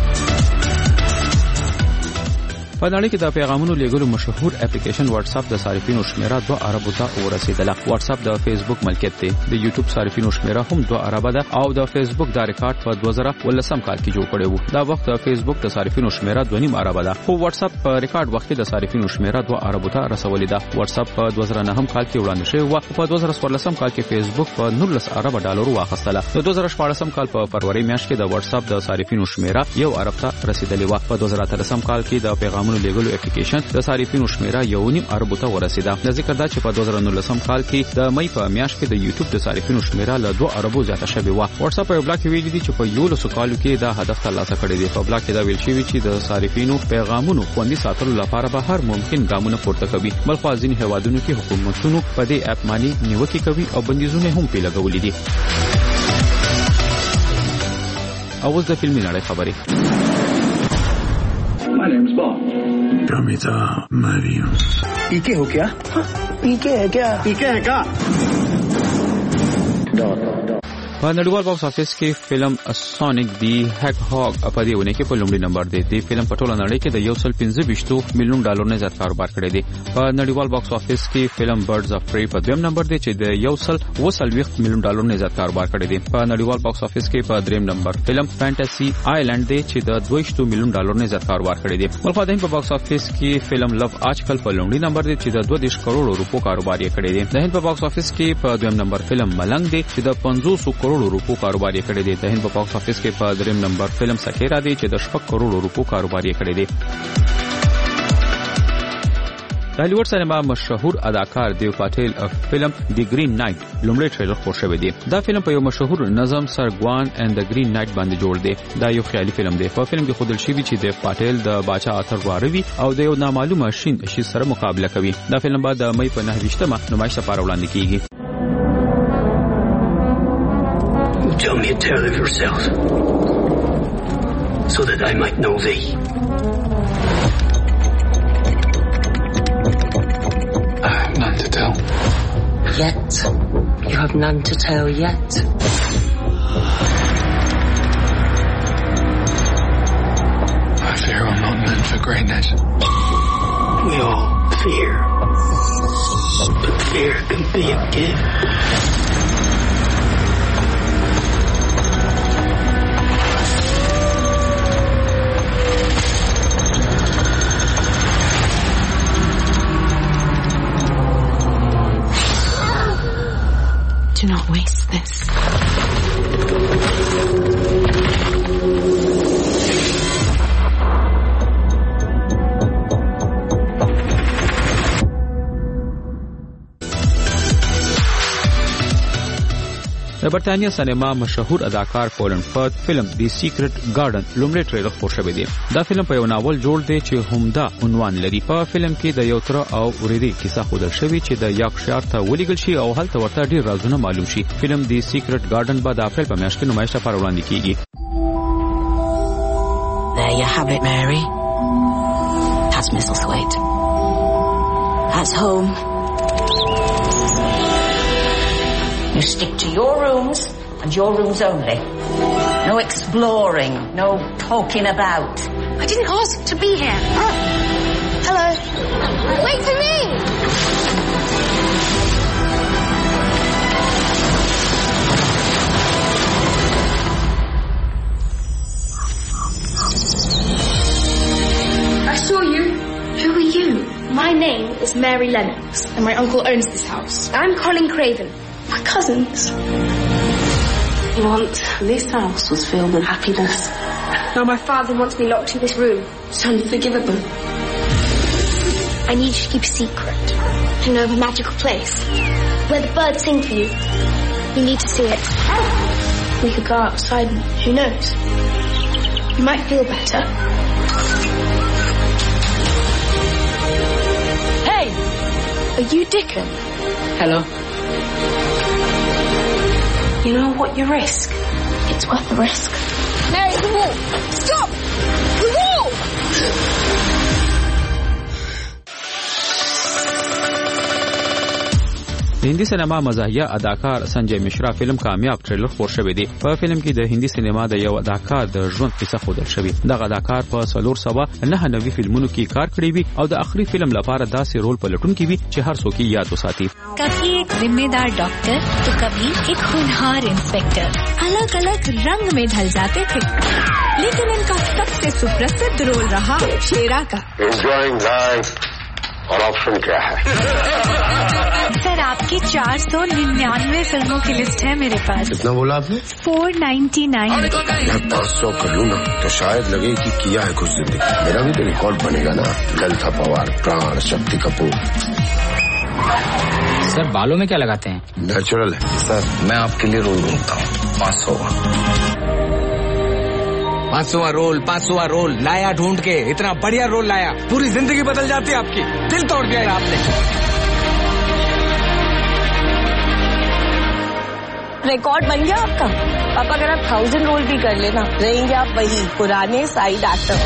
په نړۍ کې د پیغامونو لیږلو مشهور اپلیکیشن واتس اپ د صارفینو شمیره 2 اربو ته ورسېدله. واتس اپ د فیسبوک ملکیت دی. د یوټیوب صارفینو شمیره هم 2 اربه ده او د فیسبوک دا ریکارډ په 2013 کال کې جوړ کړی و. دا وخت د فیسبوک د صارفینو شمیره 2.5 اربه ده. خو واتس اپ په ریکارډ وخت د صارفینو شمیره 2 اربو ته رسولې ده. واتس اپ په 2009 کال کې وړاندې شوی و. په 2014 کال کې فیسبوک په 19 اربه ډالر واخیستله. د 2014 کال په فروری میاشت کې د واتس اپ د صارفینو شمیره 1 ارب ته رسیدلې و. په 2013 کال کې د پیغامونو لیږلو اپلیکیشن د صارفینو شمیره 1.5 ارب ته ورسیده. د ذکر دا چې په 2019 کال کې د مې په میاشت کې د یوټیوب د صارفینو شمیره له 2 اربو زیاته شوې و. واتس اپ په بلاک ویلي دي چې په 11 کالو کې دا هدف ترلاسه کړی دی. په بلاک کې دا ویل شوی چې د صارفینو پیغامونو خوندي ساتلو لپاره به هر ممکن ګامونه پورته کوي. بل خو ځینې هیوادونو کې حکومتونو په دې اپ باندې نیوکه کوي او بندیزونه هم پی لګولې دي. اوس د فلمي نړۍ خبرې. My name's Bond. Prometa Mario. ¿Y qué हो क्या? ¿Y qué है क्या? No. په نړیوال باکس افیس کې فلم سونیک دی هک هاگ په دې ونه کې په لومړي نمبر دی. د فلم په ټوله نړۍ کې د 125 ملیون ډالر نه زیات کاروبار کړی دی. په نړیوال باکس افیس کې فلم برډز اف پری په دویم نمبر دی چې د 120 ملیون ډالر نه زیات کاروبار کړی دی. په نړیوال باکس افیس کې په دریم نمبر فلم فانټاسي آیلند دی چې د 22 ملیون ډالر نه زیات کاروبار کړی دی. بلخو د هند په باکس افیس کې فلم لو آجکل په لومړي نمبر دی چې د 22 کروڑ روپو کاروبار یې کړی دی. د هند په باکس افیس کې په دویم نمبر فلم ملنګ دی چې د 500 کروڑ روپو کاروبار یې کړی دی. د هند په باکس افیس کې په دریم نمبر فلم سکیرا دی چې د 6 کروڑ روپو کاروبار یې کړی دی. د هالیوډ سینما مشهور اداکار دیو پاتیل فلم دی گرین نایټ لومړی ټریلر خپور شوی دی. دا فلم په یو مشهور نظم سر ګوان اند د گرین نایټ باندې جوړ دی. دا یو خیالي فلم دی. په فلم کې خودل شوی چې دیو پاتیل د باچا اتر واروي او د یو نامعلومه شین شي سره مقابله کوي. دا فلم بعد د مې په 9مه نمایش لپاره وړاندې کیږي. Tell me a tale of yourself, so that I might know thee. I have none to tell. Yet? You have none to tell yet? I fear I'm not meant for greatness. We all fear, but fear can be a gift. Do not waste this. د برتانیا سینما مشهور اداکار کولن فرت فلم دی سیکرټ گارډن لومړی ټریلر خپور شوی دی. دا فلم په یو ناول جوړ دی چې همدا عنوان لري. په فلم کې د یو تر او ورېدي کیسه خودل شوی چې د یاکشار ته ولېګل شي او هلته ورته ډیر رازونه معلوم شي. فلم دی سیکرټ گارډن به د اپریل په میاشت کې نمایش لپاره وړاندې کیږي. There you have it, Mary. That's Misselthwaite. That's home. You stick to your rooms and your rooms only. No exploring, no talking about. I didn't ask to be here. Hello. Wait for me. I saw you. Who are you? My name is Mary Lennox, and my uncle owns this house. I'm Colin Craven. We're cousins. Once, this house was filled with happiness. Now my father wants me locked in this room. It's unforgivable. I need you to keep a secret. I know of a magical place where the birds sing for you. You need to see it. We could go outside and who knows? You might feel better. Hey! Are you Dickon? Hello. You know what you risk? It's worth the risk. Mary, the wall! Stop! The wall! د هندي سینما مزاحیه اداکار سنجय مشرا فلم کامیاب ټریلر خور شوی دی. په فلم کې د هندي سینما د یو اداکار د ژوند کیسه ښودل شوی. دغه اداکار په 499 فلمونو کې کار کړی وي او د آخري فلم لپاره داسې رول پلټون کې وي چې هر څوک یې یاد وساتي. कभी एक जिम्मेदार डॉक्टर तो कभी एक होनहार इंस्पेक्टर अलग अलग रंग में ढल जाते थे, लेकिन इनका सबसे सुप्रसिद्ध रोल रहा शेरा का. एंजॉयिंग लाइफ और ऑप्शन क्या है? सर, आपकी 499 फिल्मों की लिस्ट है मेरे पास. कितना बोला आपने? 499. मैं 500 कर लूँ ना तो शायद लगे कि किया है कुछ जिंदगी. मेरा भी तो रिकॉर्ड बनेगा ना. ललिता पवार, प्राण, शक्ति कपूर. सर, बालों में क्या लगाते हैं? नेचुरल है सर. मैं आपके लिए रोल ढूंढता हूँ. 500वां रोल लाया ढूंढ के. इतना बढ़िया रोल लाया, पूरी जिंदगी बदल जाती है आपकी. दिल तोड़ दिया आपने. रिकॉर्ड बन गया आपका. पापा अगर आप 1000 रोल भी कर लेना, रहेंगे आप वही पुराने साइड एक्टर.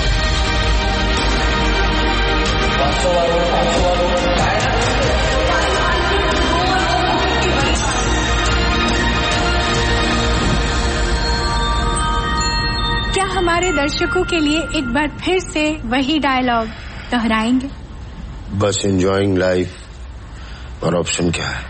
क्या हमारे दर्शकों के लिए एक बार फिर से वही डायलॉग दोहराएंगे? बस एंजॉयिंग लाइफ और ऑप्शन क्या है?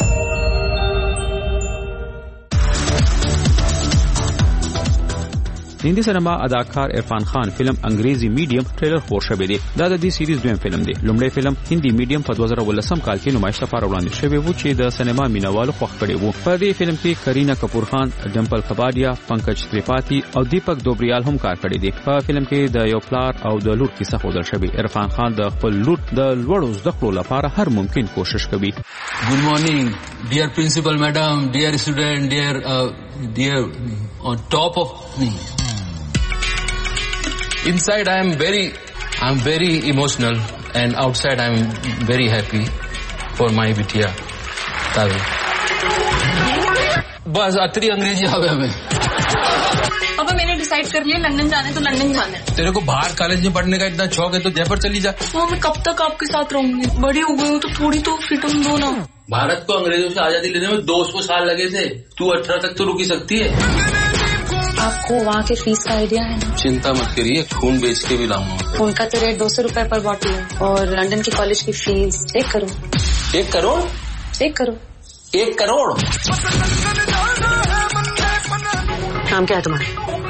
هندي سینما اداکار عرفان خان فلم انګریزي میډیم ټریلر خور شوی دی. دا د دې سیریز دویم فلم دی. لومړی فلم هندي میډیم په 2013 کال کې نمایش لپاره وړاندې شوی و چې د سینما مینوالو خوښ کړی و. په دې فلم کې کرینا کپور خان، ډمپل کباډیا، پنکج تریپاتی او دیپک دوبریال هم کار کړی دی. په فلم کې د یو پلار او د لور کیسه ښودل شوی. عرفان خان د خپل لور د لوړو زده کړو لپاره هر ممکن کوشش کوي. Good morning, dear principal madam, dear student, dear on top of me. Inside I'm very emotional and outside I'm very happy for my बिटिया तावी. बस अतरी अंग्रेजी आवे हमें. पापा मैंने डिसाइड कर लिया लंदन जाना है तो लंदन जाना है. तेरे को बाहर कॉलेज में पढ़ने का इतना शौक है तो जयपुर चली जा. मैं कब तक आपके साथ रहूंगी? बड़ी हो गई हूँ तो थोड़ी तो फ्रीडम दो ना. भारत को अंग्रेजों से आजादी लेने में 200 साल लगे थे. तू 18 तक तो रुकी सकती है. आपको वहाँ के फीस का आइडिया है ना? चिंता मत करिए, खून बेच के भी लाऊंगा. उनका तो रेट 200 रुपए पर बॉटल है और लंदन की कॉलेज की फीस 1 करोड़. 1 करोड़? 1 करोड़. 1 करोड़? नाम क्या है तुम्हारा?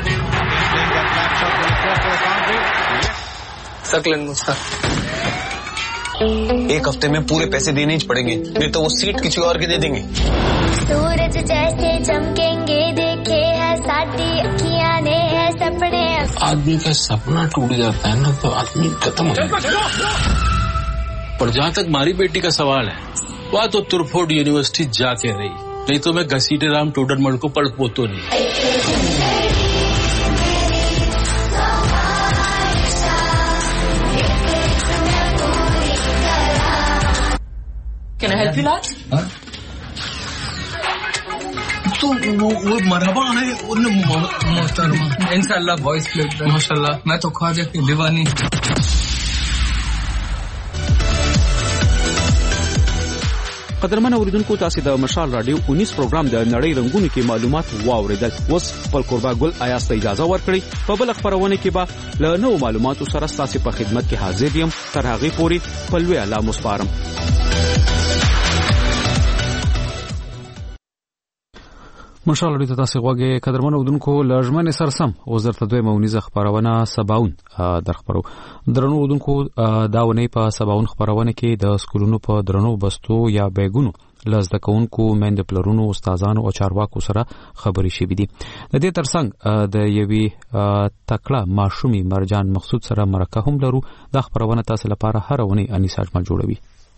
सकलन मुस्ताक. एक हफ्ते में पूरे पैसे देने ही पड़ेंगे, नहीं तो वो सीट किसी और के दे देंगे. सूरज जैसे चमकेंगे देखे है साथी अखियां ने है सपने. आदमी का सपना टूट जाता है ना तो आदमी खत्म हो जाता है. पर जहाँ तक हमारी बेटी का सवाल है, वह तो तुरफोर्ड यूनिवर्सिटी जाके रही, नहीं तो मैं घसीटे राम टोडरमल को पढ़ पोतो नहीं. Can I help you lot? तो वो मरहबा है मोहतरमा. इंशाल्लाह वॉइस प्लेट माशाल्लाह. मैं तो ख्वाजा की दीवानी. قدرمن اوریدونکو تاسو د مشال رادیو 19 پروګرام د نړۍ رنگونو کې معلومات واوریدل. اوس خپل قربا ګل آیاس ته اجازه ورکړي. په بل خبرونه کې به له نوو معلوماتو سره تاسو په خدمت کې حاضر یم. تر هغه پورې په لوی الله مسپارم. مشال رادیو تاسو غوږی قدرمن اوریدونکو لژمن سرسم اوس درته دوی مونیزه خبرونه سباون در خبرو درنو اوریدونکو داونه په سباون خبرونه کې د سکولونو په درنو بستو یا بیګونو لزده کوونکو مند پلرونو استادانو او چارواکو سره خبري شوې دي. د دې ترڅنګ د یوي تکړه ماشومي مرجان مقصود سره مرکه هم لرو. د خبرونه تاسو لپاره هر ونی انیسا اجمل جوړوي.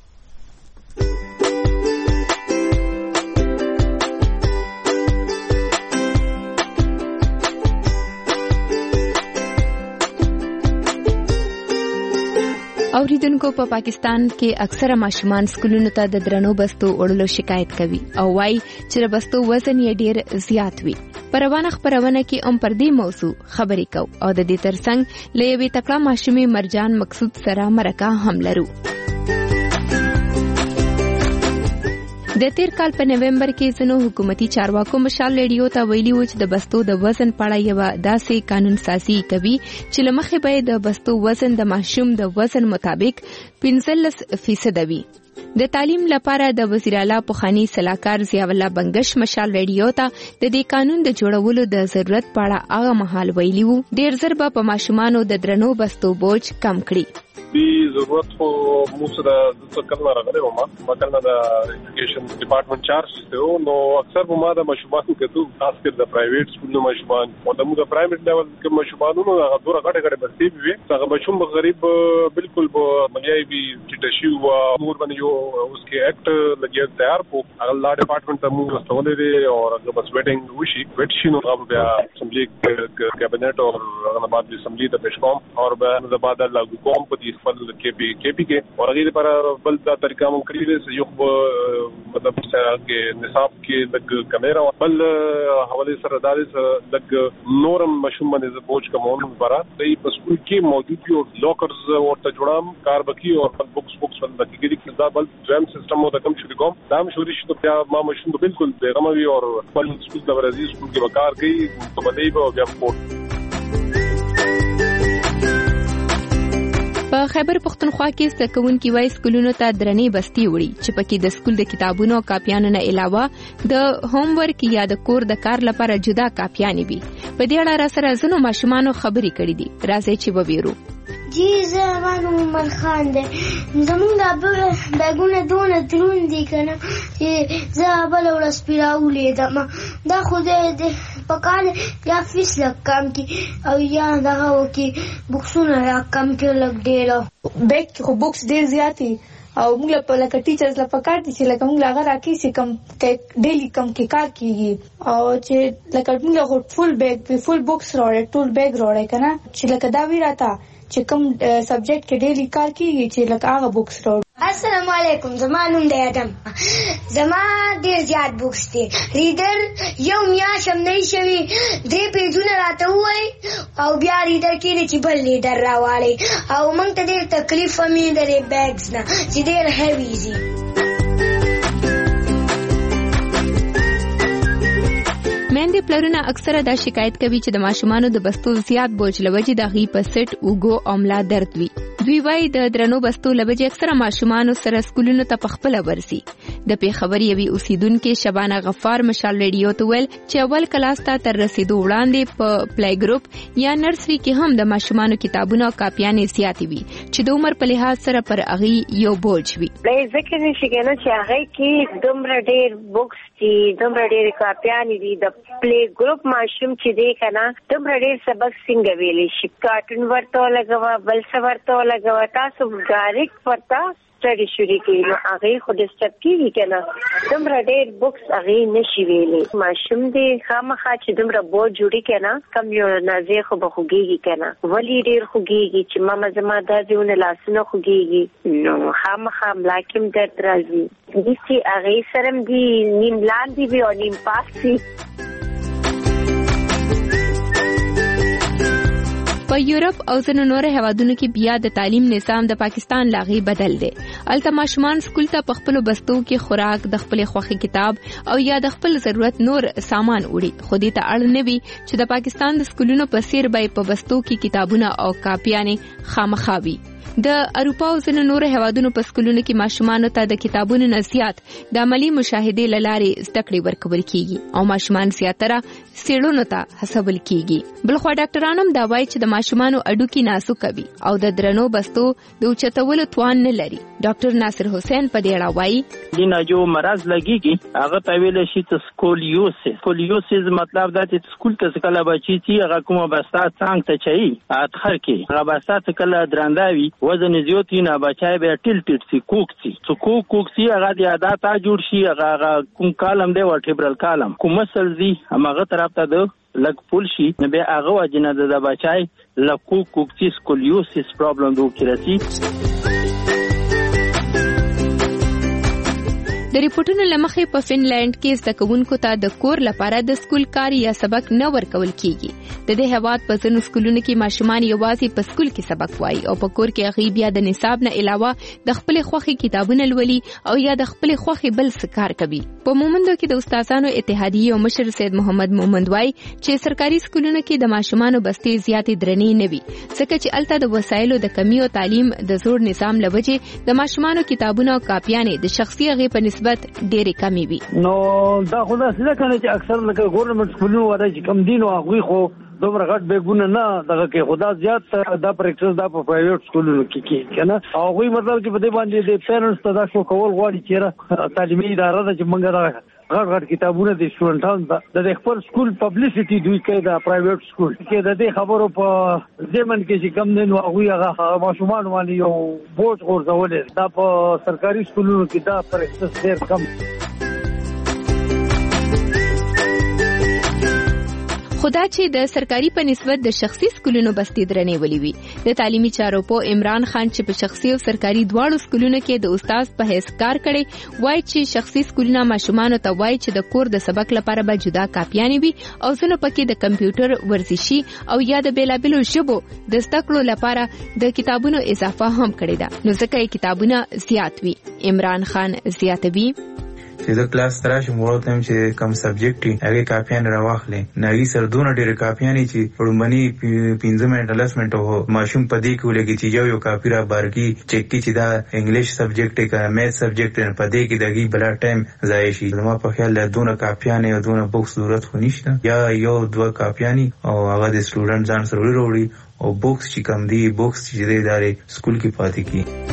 اوریدونکو په پاکستان کې اکثره ماشومان سکولونو ته د درنو بستو وړلو شکایت کوي او وايي چې بستو وزن یې ډیر زیات وي. په روانه خبرونه کې پر دې موضوع خبرې کو او د دې ترڅنګ له یوې تکړه ماشومې مرجان مقصود سره مرکه هم لرو. د تیر کال په نومبر کې ځنو حکومتي چارواکو مشال ریډیو ته ویلي و چې د بستو د وزن په اړه یو داسې قانون سازي کوي چې لمخې به د بستو وزن د ماشوم د وزن مطابق 15% وي. د تعلیم لپاره د وزیر اعلی پوخانی صلاحکار ضیاء الله بنگش مشال ریډیو ته د دې قانون د جوړولو د ضرورت په اړه هغه مهال ویلي و ډیر زر به په ماشومانو د درنو بستو بوج کم کړي. دی ضرورت خو موږ د څکل نه راغلی وم مکلنه د ایجوکیشن ډپارټمنټ چارج ته نو اکثر په ما د مشوباتو کېدو خاص کر د پرایویټ سکولونو مشوبان او د موږ پرایویټ لیول کې مشوبانونو هغه ډوره غټه بستي وي هغه مشوم غریب بالکل به مګیای وی چې تشي او امور باندې یو اوس کې اکټ لګي تیار کو هغه لا ډپارټمنټ ته موږ استولې دي او هغه بس ویټینګ وشي نو هغه بیا اسمبلی کابینټ او هغه بعد اسمبلی ته پیش کوم او بعد بعد لاګو کوم په دې فل کې کې اور هغه لپاره بل دا طریقه مون کړی دی یو مطلب چې نصاب کې لګ کیمرا بل حواله سره دالس لګ نورم مشوم باندې بوج کومون لپاره د سکول کې موجود یو لاکرز ورته جوړام کار بکی او بوکس باندې کې دا بل ډرام سیستم او د کم شری کوم دا مشوري شته بیا ما مشوم بالکل پیغاموي او بل سکول د ورزي سکول کې وکړ کوي په باندې به بیا پورت. په خیبر پختونخوا کې سکون کې وای سکولونو ته درنې بستي وړي چې پکې د سکول د کتابونو او کاپیانو نه علاوه د هوم ورک یا د کور د کار لپاره جدا کاپیانې وي. په دې اړه را سره زنو ماشومانو خبرې کړې دي. راځي چې وویرو. جی زمانو عمر خان دی زمونږ بیګونه دونه دروند دي کنه چې زه بله ورځ پرې راولیدم دا خو د په کال یا فیس لږ کم کړي او یا دغه وکړي بکسونه را کم کړي لږ ډېره بیګ کې خو بکس ډېر زیات دي او موږ په لکه ټیچرز له پکار دي چې لکه موږ هغه راکې چې کم ډیلی کم کې کار کیږي او چې لکه موږ فول بیگ فول بکس راوړی ټول بیگ راوړی کنه چې لکه دا وی راته چې کوم سبجیکټ کې ډیلی کار کیږي چې لکه هغه بکس راوړ. السلام علیکم زما نوم دی ادم زما ډیر زیات بکس دي ریډر یو میاشت هم نه شوي 3 پیجونه راته ووایي او بیا ریډر کې چې بل ریډر راواړي او موږ ته ډیر تکلیف هم یې د دې بیګز نه چې ډیر هیوي دي. مېندې پلرونه اکثره دا شکایت کوي چې د ماشومانو د بستو زیات بوج لوجې د غي په سټ اوګو او ملا درد وي. دوی وايي د درنو بستو لوجې اکثره ماشومانو سره سکولونو ته پخپل ورسي. د پیښور یوي اوسیدونکو شبانه غفار مشال ریډیو ته ویل چې اول کلاس ته تر رسیدو وړاندې په پلی ګروپ یا نرسري کې هم د ماشومانو کتابونه او کاپیانې زیاتې وي چې د عمر په لحاظ سره پر اغي یو بوج وي. ځکه چې نه چې هغه کې دومره ډېر بوکس دي دومره ډېر کاپیانې دي د پلی ګروپ ماشوم چې دی کنه دومره ډېر سبق څنګه ویلی شي کارټون ورته لګوه بل څه ورته لګوه تاسو ډایرکټ ورته سټډي شروع کړئ نو هغه خو ډسټرب کیږي کنه دومره ډېر بوکس هغه نشي ویلی ماشوم دی خامخا چې دومره بوج جوړي کنه کم یو نازې خو به خوږیږي کنه ولی ډېر خوږیږي چې ماما زما دا دیونه لاسونه خوږیږي نو خامخا ملاکم درد راځي دې هغه سرم دی نیم لاندې وي او نیم پاس وي. په یورپ او ځینو نورو هیوادونو کې بیا د تعلیم نظام د پاکستان لاغي بدل دی. الته ماشومان سکول ته په خپل بستو کې خوراک، د خپل خوښي کتاب او یا د خپل ضرورت نور سامان وړي، خو دې ته اړ نه وي چې د پاکستان د سکولونو په څیر به په بستو کې کتابونه او کاپیانې خامخا وي. د اروپا او ځینو نورو هیوادونو په سکولونو کې ماشومانو ته د کتابونو نه زیات د عملي مشاهدې له لارې زده کړې ورکول کیږي او ماشومان زیاتره څېړنو ته هڅول کیږي. بلخوا ډاکټران هم دا وایي چې د ماشومانو اډوکي نازک وي او د درنو بستو د اوچتولو توان نه لري. ډاکټر ناصر حسین په دې اړه وایي دینه جو مرض لګيږي هغه ته ویل شي چې سکولیوسیس مطلب دا چې سکول ته کله بچی چې هغه کومه بستا څنګه ته چي اخر کې هغه بستا کله درنداوي وزن زیات نه بچای به ټیل سي کوک سي هغه د عادت جوړ شي هغه کوم کالم دی ورټبرل کالم کوم مسل دي هغه طرف ته د لګ پول شي نه به هغه وجنه د بچای لکوک سي سکولیوسیس پرابلم دوه کیږي. د ریپورتونو لمخې په فنلند کې زده کوونکو ته د کور لپاره د سکول کار یا سبق نه ورکول کیږي. د دې هیواد په ځینو سکولونو کې ماشومان یوازې په سکول کې سبق وایي او په کور کې هغوی بیا د نصاب نه علاوه د خپلې خوښې کتابونه لولي او یا د خپلې خوښې بل څه کار کوي. په مومندو کې د استادانو اتحادیې او مشر سید محمد مومند وایي چې سرکاري سکولونو کې د ماشومانو بستې زیاتې درنې نه وي ځکه چې الته د وسایلو د کمی او تعلیم د زوړ نظام له وجې د ماشومانو کتابونه او کاپیانې د شخصي هغې په ډېرې کمې وي. نو دا خو داسې ده کنه چې اکثر لکه ګورنمنټ سکولونو وایي چې کم دي نو هغوی خو دومره غټ بیګونه نه دغه کې خو دا زیات دا پریکټس دا په پرایویټ سکولونو کې کېږي که نه. هغوی مطلب چې په دې باندې د پیرنټس ته دا شو کول غواړي چې تعلیمي اداره ده چې موږ دغه غټ کتابونه د سټوډنټانو ته د خپل سکول پبلیسټي دوی کوي د پرایویټ سکول کې د دې خبرو په ځمن کې چې کم دین هغوی هغه ماشومان باندې یو بوج غورځولې دا په سرکاري سکولونو کې دا پریکټس ډېر کم. خدا چې د سرکاري په نسبت د شخصي سکولونو بستې درنې ولې وي. د تعلیمي چارو په عمران خان چې په شخصي او سرکاري دواړو سکولونو کې د استاد په حیث کار کړي وایي چې شخصي سکولونه ماشومانو ته وایي چې د کور د سبق لپاره به جدا کاپیانې وي او ځینو پکې د کمپیوټر ورزشي او یا د بیلابیلو ژبو د زده کړو لپاره د کتابونو اضافه هم کړې ده نو ځکه یې کتابونه زیات وي. عمران خان زیاتوي چې د کلاس تراشم ورته هم چې کم سبجیکټ هغه کاپیان راوخلې ناګي سر دونه ډېر کاپیانې چې پړمنی 15 منټه 10 منټه ماشوم پدې کې ولګي چې یو کاپی را بارکی چیک کی چې دا انګلیش سبجیکټ کا میث سبجیکټ پدې کې دغه بلا ټایم ضایع شي. نو په خیال له دونه کاپیان او دونه بوکس ضرورت خو نشته یا یو دوه کاپیانی او هغه د سټوډنټ ځان سره وروړي او بوکس چې کم دی بوکس چې د ادارې سکول کې پاتې کی.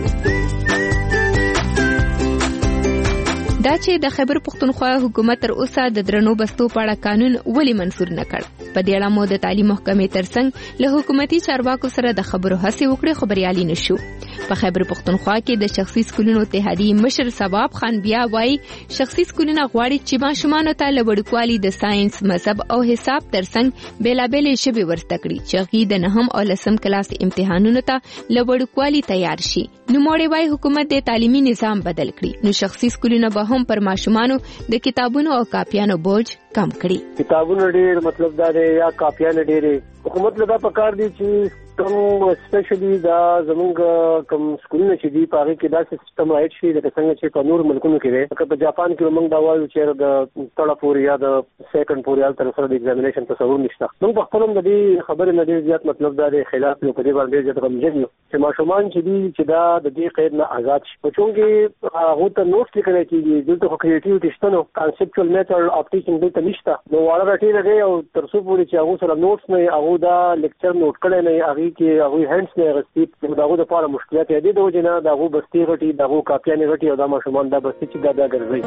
دا چې د خیبر پختونخوا حکومت تر اوسه د درنو بستو په اړه قانون ولې منظور نه کړ. په دې اړه مو د تعلیم محکمې ترڅنګ له حکومتي چارواکو سره د خبرو هڅې وکړې خو بریالي نشو. په خیبر پختونخوا کې د شخصي سکولونو اتحادیې مشر ثواب خان بیا وایي شخصي سکولونه غواړي چې ماشومانو ته له وړوکوالي د ساينس، مذهب او حساب ترڅنګ بیلابېلې ژبې ورزده کړي چې هغوی د 9 او 10 کلاس امتحانونو ته له وړوکوالي تیار شي. نوموړی وایي حکومت د تعلیمي نظام بدل کړي نو شخصي سکولونه به هم پر ماشومانو د کتابونو او کاپیانو بوج کم کړي. کتابونه ډېر مطلب دا دی یا کاپیانې ډېرې حکومت له دا پکار دي چې کوم اسپیشلی دا زمونږ کوم سکولونه چې دي په هغې کې داسې سیسټم رایټ شي لکه څنګه چې په نورو ملکونو کې دی. لکه په جاپان کې موږ دا وایو چې د تړه پورې یا د سیکنډ پورې هلته سره د ایگزامینیشن تصور نشته. موږ په خپل هم د دې خبرې نه ډېر زیات مطلب دا دی خلاف یو په دې باندې ډېر زیات غمجن یو چې ماشومان چې دي چې دا د دې قید نه آزاد شي. په چونکې هغو ته نوټس لیکلی کېږي دلته خو کریټیویټي شته نو کانسپچوال میتھډ اف ټیچنګ دلته نشته نو واړه راټېله دی او تر څو پورې چې هغو سره نوټس نه وي هغو دا لیکچر نوټ کړی نه وي هغې کې هغوی هینډس نه اخیستي د هغو دپاره مشکلات یې دې د وجې نه د هغو بستې غټي د هغو کاپیانې غټي او دا ماشومان دا بستې چې دا بیا ګرځوي.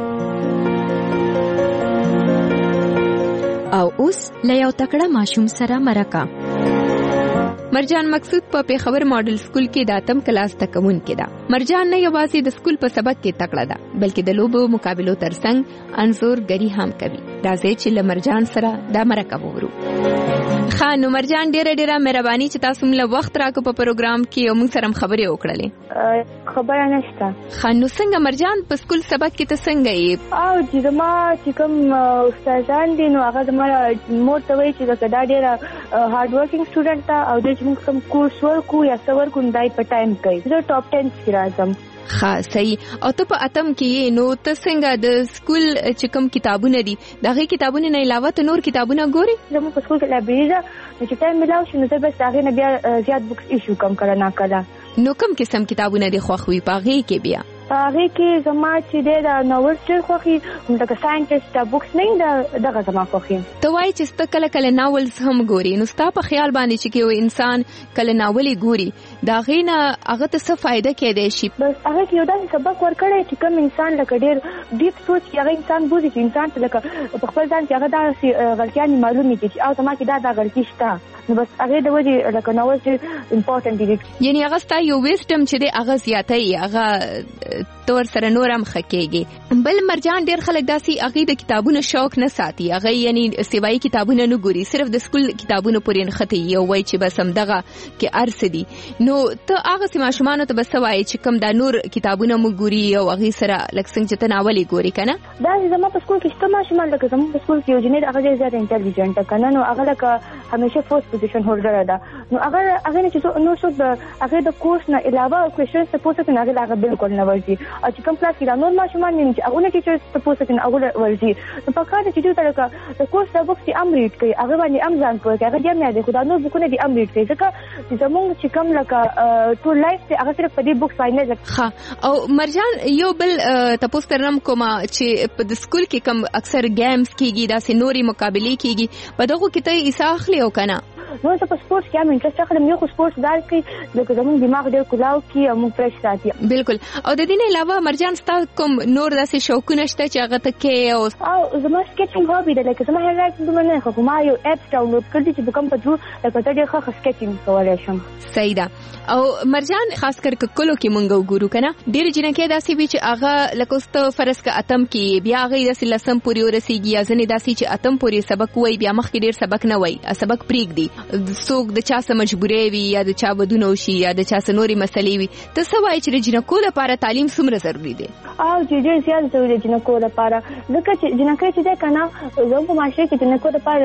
او اوس له یو تکړه ماشوم سره مرکه. مرجان مقصود په پیښور ماډل سکول کې د 8م کلاس تکونکې ده. مرجان نه یوازې د سکول په سبق کې تکړه ده بلکې د لوبو مقابلو ترڅنګ انځورګري هم کوي. راځئ چې له مرجان سره دا مرکه وورو. خان مرجان ډیره مهرباني چې تاسو موږ وخت راکو په پروګرام کې او موږ سره خبرې وکړلې. خبره نشته. خان نو څنګه مرجان په سکول سبق کې ته څنګه یې؟ او چې زما چې کوم استادان دي نو هغه زما مور ته وایي چې دا ډیره هارد ورکینګ سټوډنټ ده او د کوم کورس ورکو یا څه ورکو دای په ټایم کوي. زه ټاپ 10 کې راځم. ها صحیح. او ته په اتم کې نو ته څنګه د سکول چې کوم کتابونه دي دغه کتابونه نه علاوه ته نور کتابونه ګوري؟ زموږ په سکول کې لایبرری ده چې ټایم ملاو شي نو زه بس هغه نه بیا زیات بوکس ایشو کم کړه نه کړه. نو کوم قسم کتابونه دي خوښوي پاغي کې بیا؟ هغه کې زما چې د نوولز ډېر خوښي همدغه ساينټیسټ بوکس نه دغه زما خوښي. ته وایي چې ستا کله ناولز هم ګوري نو ستا په خیال باندې چې یو انسان کله ناولې ګوري دا غینه هغه ته څه فائدہ کېدای شي؟ بس هغه کې یو داسې سبق ورکړی چې کوم انسان لکه ډېر ډیپ سوچ کې هغه انسان بوزي چې انسان ته لکه په خپل ځان کې هغه داسې غلطیان معلومې دي چې او زما کې دا غلطي شته نو بس هغه د وجه لکه ناول ډېر امپورټنت دي. یعنی هغه ستا یو ویسټم چې دی هغه زیاتې هغه تور سره نورم خکېږي. بل مرجان ډېر خلک داسي هغه د کتابونو شوق نه ساتي هغه یعنی سیوای کتابونه نه ګوري صرف د سکول کتابونو پورې نخته یو وای چې بس هم دغه کې ارس دي. نو ته هغه سیمه شمانو ته بس وای چې کوم د نور کتابونه مو ګوري او هغه سره لکه څنګه چې تناولي ګوري کنه دا زما په سکول کې شته ماشومان لکه زما په سکول کې یو جنید هغه ډېر انټيليجنت کنه نو هغه لکه همیشه فرست پوزیشن هولډر ده نو هغه نه چې نو څو هغه د کورس نه علاوه کوېشن سپورټ نه هغه بالکل نه ورځي او چې کوم کلاس کې نور ماشومان نه چې هغه ټیچرز سپورټ نه هغه ورځي نو په کار چې دوی ترکه د کورس د بوکس امریټ کوي هغه باندې امزان کوي هغه دې نه دي خدای نو بکونه دي امریټ کوي ځکه چې زموږ چې کوم لکه ټول لایف ته هغه صرف په دې بوکس باندې ښه. او مرجان یو بل تاسو ترنم کومه چې په سکول کې کوم اکثر گیمز کیږي داسې نوري مقابله کیږي په دغه کې ته ایسا اخلي او کنه نو زه په سپورټ کې هم انټرست اخلم یو خو سپورټ دار کې لکه زموږ دماغ ډېر کلاو کې او موږ فرش ساتي. بالکل. او د دې نه علاوه مرجان ستا کوم نور داسې شوقونه شته چې هغه ته کې او زما سکیچینګ هابي ده لکه زما هر راځي دومره نه خو ما یو اپ ډاونلوډ کړی چې کوم په جو لکه ته ډېر ښه سکیچینګ کولای شم. صحیح ده. او مرجان خاص کر کلو کې مونږ وګورو کنه ډېر جنکه داسې وی چې هغه لکه است فرض کا اتم کې بیا هغه داسې لسم پوری ورسیږي یا ځنې داسې چې اتم پوری سبق وای بیا مخ کې ډېر سبق نه وای سبق پریک دی څوک د چا سم مجبورې وي یا د چا بدونه وشي یا د چا سنوري مسلې وي ته څه وای چې جنکو لپاره تعلیم څومره ضروری دی؟ او ډېر زیات ضروری دی جنکو لپاره ځکه چې جنکه چې ده کنه زموږ په معاشره کې جنکو لپاره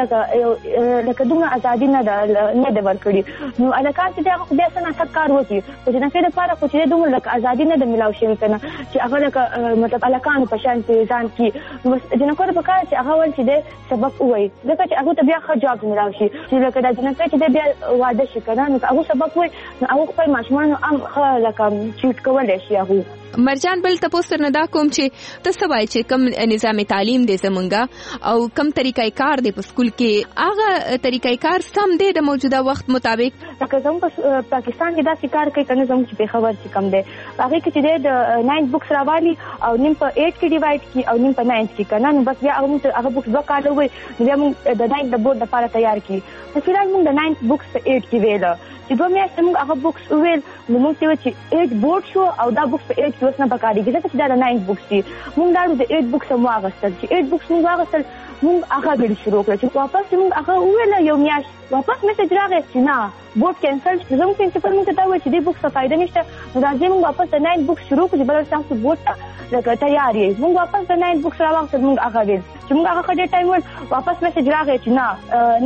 لکه دومره ازادي نه ده ورکړي نو الکان چې هغه بیا څنګه کار وکړي او جنکه لپاره خو چې دومره لکه ازادي نه ده ملاو شوی کنه چې هغه لکه مطلب الکان په شان کې ځان کې جنکو لپاره چې هغه ول چې ده سبق وایي ځکه چې هغه ته بیا ښه جاب ملاو شي چې لکه د جنکه چې بیا واده شي کنه نو هغه سبق وایي نو هغه خپل ماشومان هم ښه لکه چیټ کولای شي هغه. مرجان بل تاسو نه دا کوم چې تاسو وایي چې کم نظام تعلیم دې زمونږه او کم طریقې کار دې په سکول کې هغه طریقې کار سم دې د موجوده وخت مطابق لکه زموږ په پاکستان کې دا کار کوي کنه زموږ په خبر چې کم دې هغه کې چې د 9 بوکس راوالي او نیم په 8 کې ډیوایډ کی او نیم په 9 کې کنه نو بس بیا هغه بوکس دوه کال وي بیا موږ د 9 د بورډ لپاره تیار کی مثلا موږ د 9 بوکس په 8 کې ویل چې دوه میاشتې موږ هغه بوکس ویل نو موږ چې 8 بورډ شو او دا بوکس په 8 کې اوس نه پکاري ځکه چې دا 9 بوکس دي موږ دا د 8 بوکس مو واغستل چې 8 بوکس موږ واغستل موږ هغه غړي شروع کړل چې واپس موږ هغه ویل یو میاشت واپس میسج راغی چې نه بورډ کینسل زموږ پرنسپل موږ ته وایي چې دې بوکس ته فائدہ نشته نو راځي موږ واپس د 9 بوکس شروع کړو چې بل تاسو بورډ لکه تیار یې موږ واپس د 9 بوکس راوغستل موږ هغه ویل چې موږ هغه خدای ټایم ول واپس میسج راغی چې نه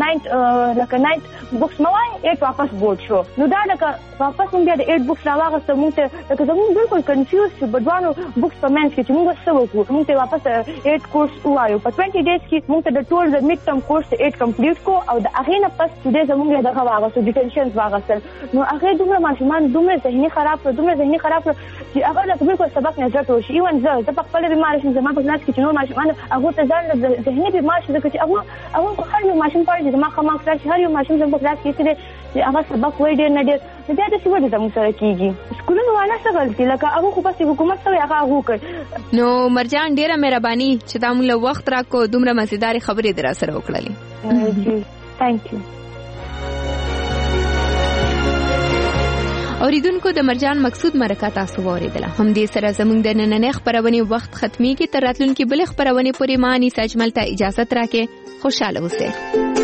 9 لکه 9 بوکس مو وای 8 واپس بورډ شو نو دا لکه واپس موږ د 8 بوکس راوغستل موږ ته لکه زموږ بالکل کنفیوز چې بدوانو بوکس په منځ کې چې موږ څه وکړو موږ ته واپس 8 کورس وایو په 20 ډیز کې موږ ته د ټول د میډ ټرم کورس 8 کمپلیټ کو او د هغه نه پس چې زموږ دغه واغستل ډیټنشنز واغستل نو هغه دومره ماشومان دومره ذهني خراب چې هغه له بالکل سبق نه زړه وشي ایون زه په خپل بیمار شم زما په کلاس کې چې نور ماشومان هغه ته ځان ذهني بیمار شي ځکه چې هغه هر یو ماشوم پاره چې زما خماک سره هر یو ماشوم زما په کلاس کې چې هغه سبق وایي ډېر نه ډېر بیا د څه وجه زموږ سره کیږي سکولونو والا څه غلطي لکه هغه خو بس حکومت سره هغه وکړ. نو مرجان ډېره مهرباني چې دا موږ له وخت راکو دومره مزیدار خبرې در سره وکړلې. ثانک یو. اوریدونکو د مرجان مقصود مرکه تاسو اوریدله هم دې سره زموږ د نننې خبرونه وخت ختمي کې تر راتلونکي بل خبرونه پورې مانی ساجمل ته اجازه راکې خوشاله اوسئ.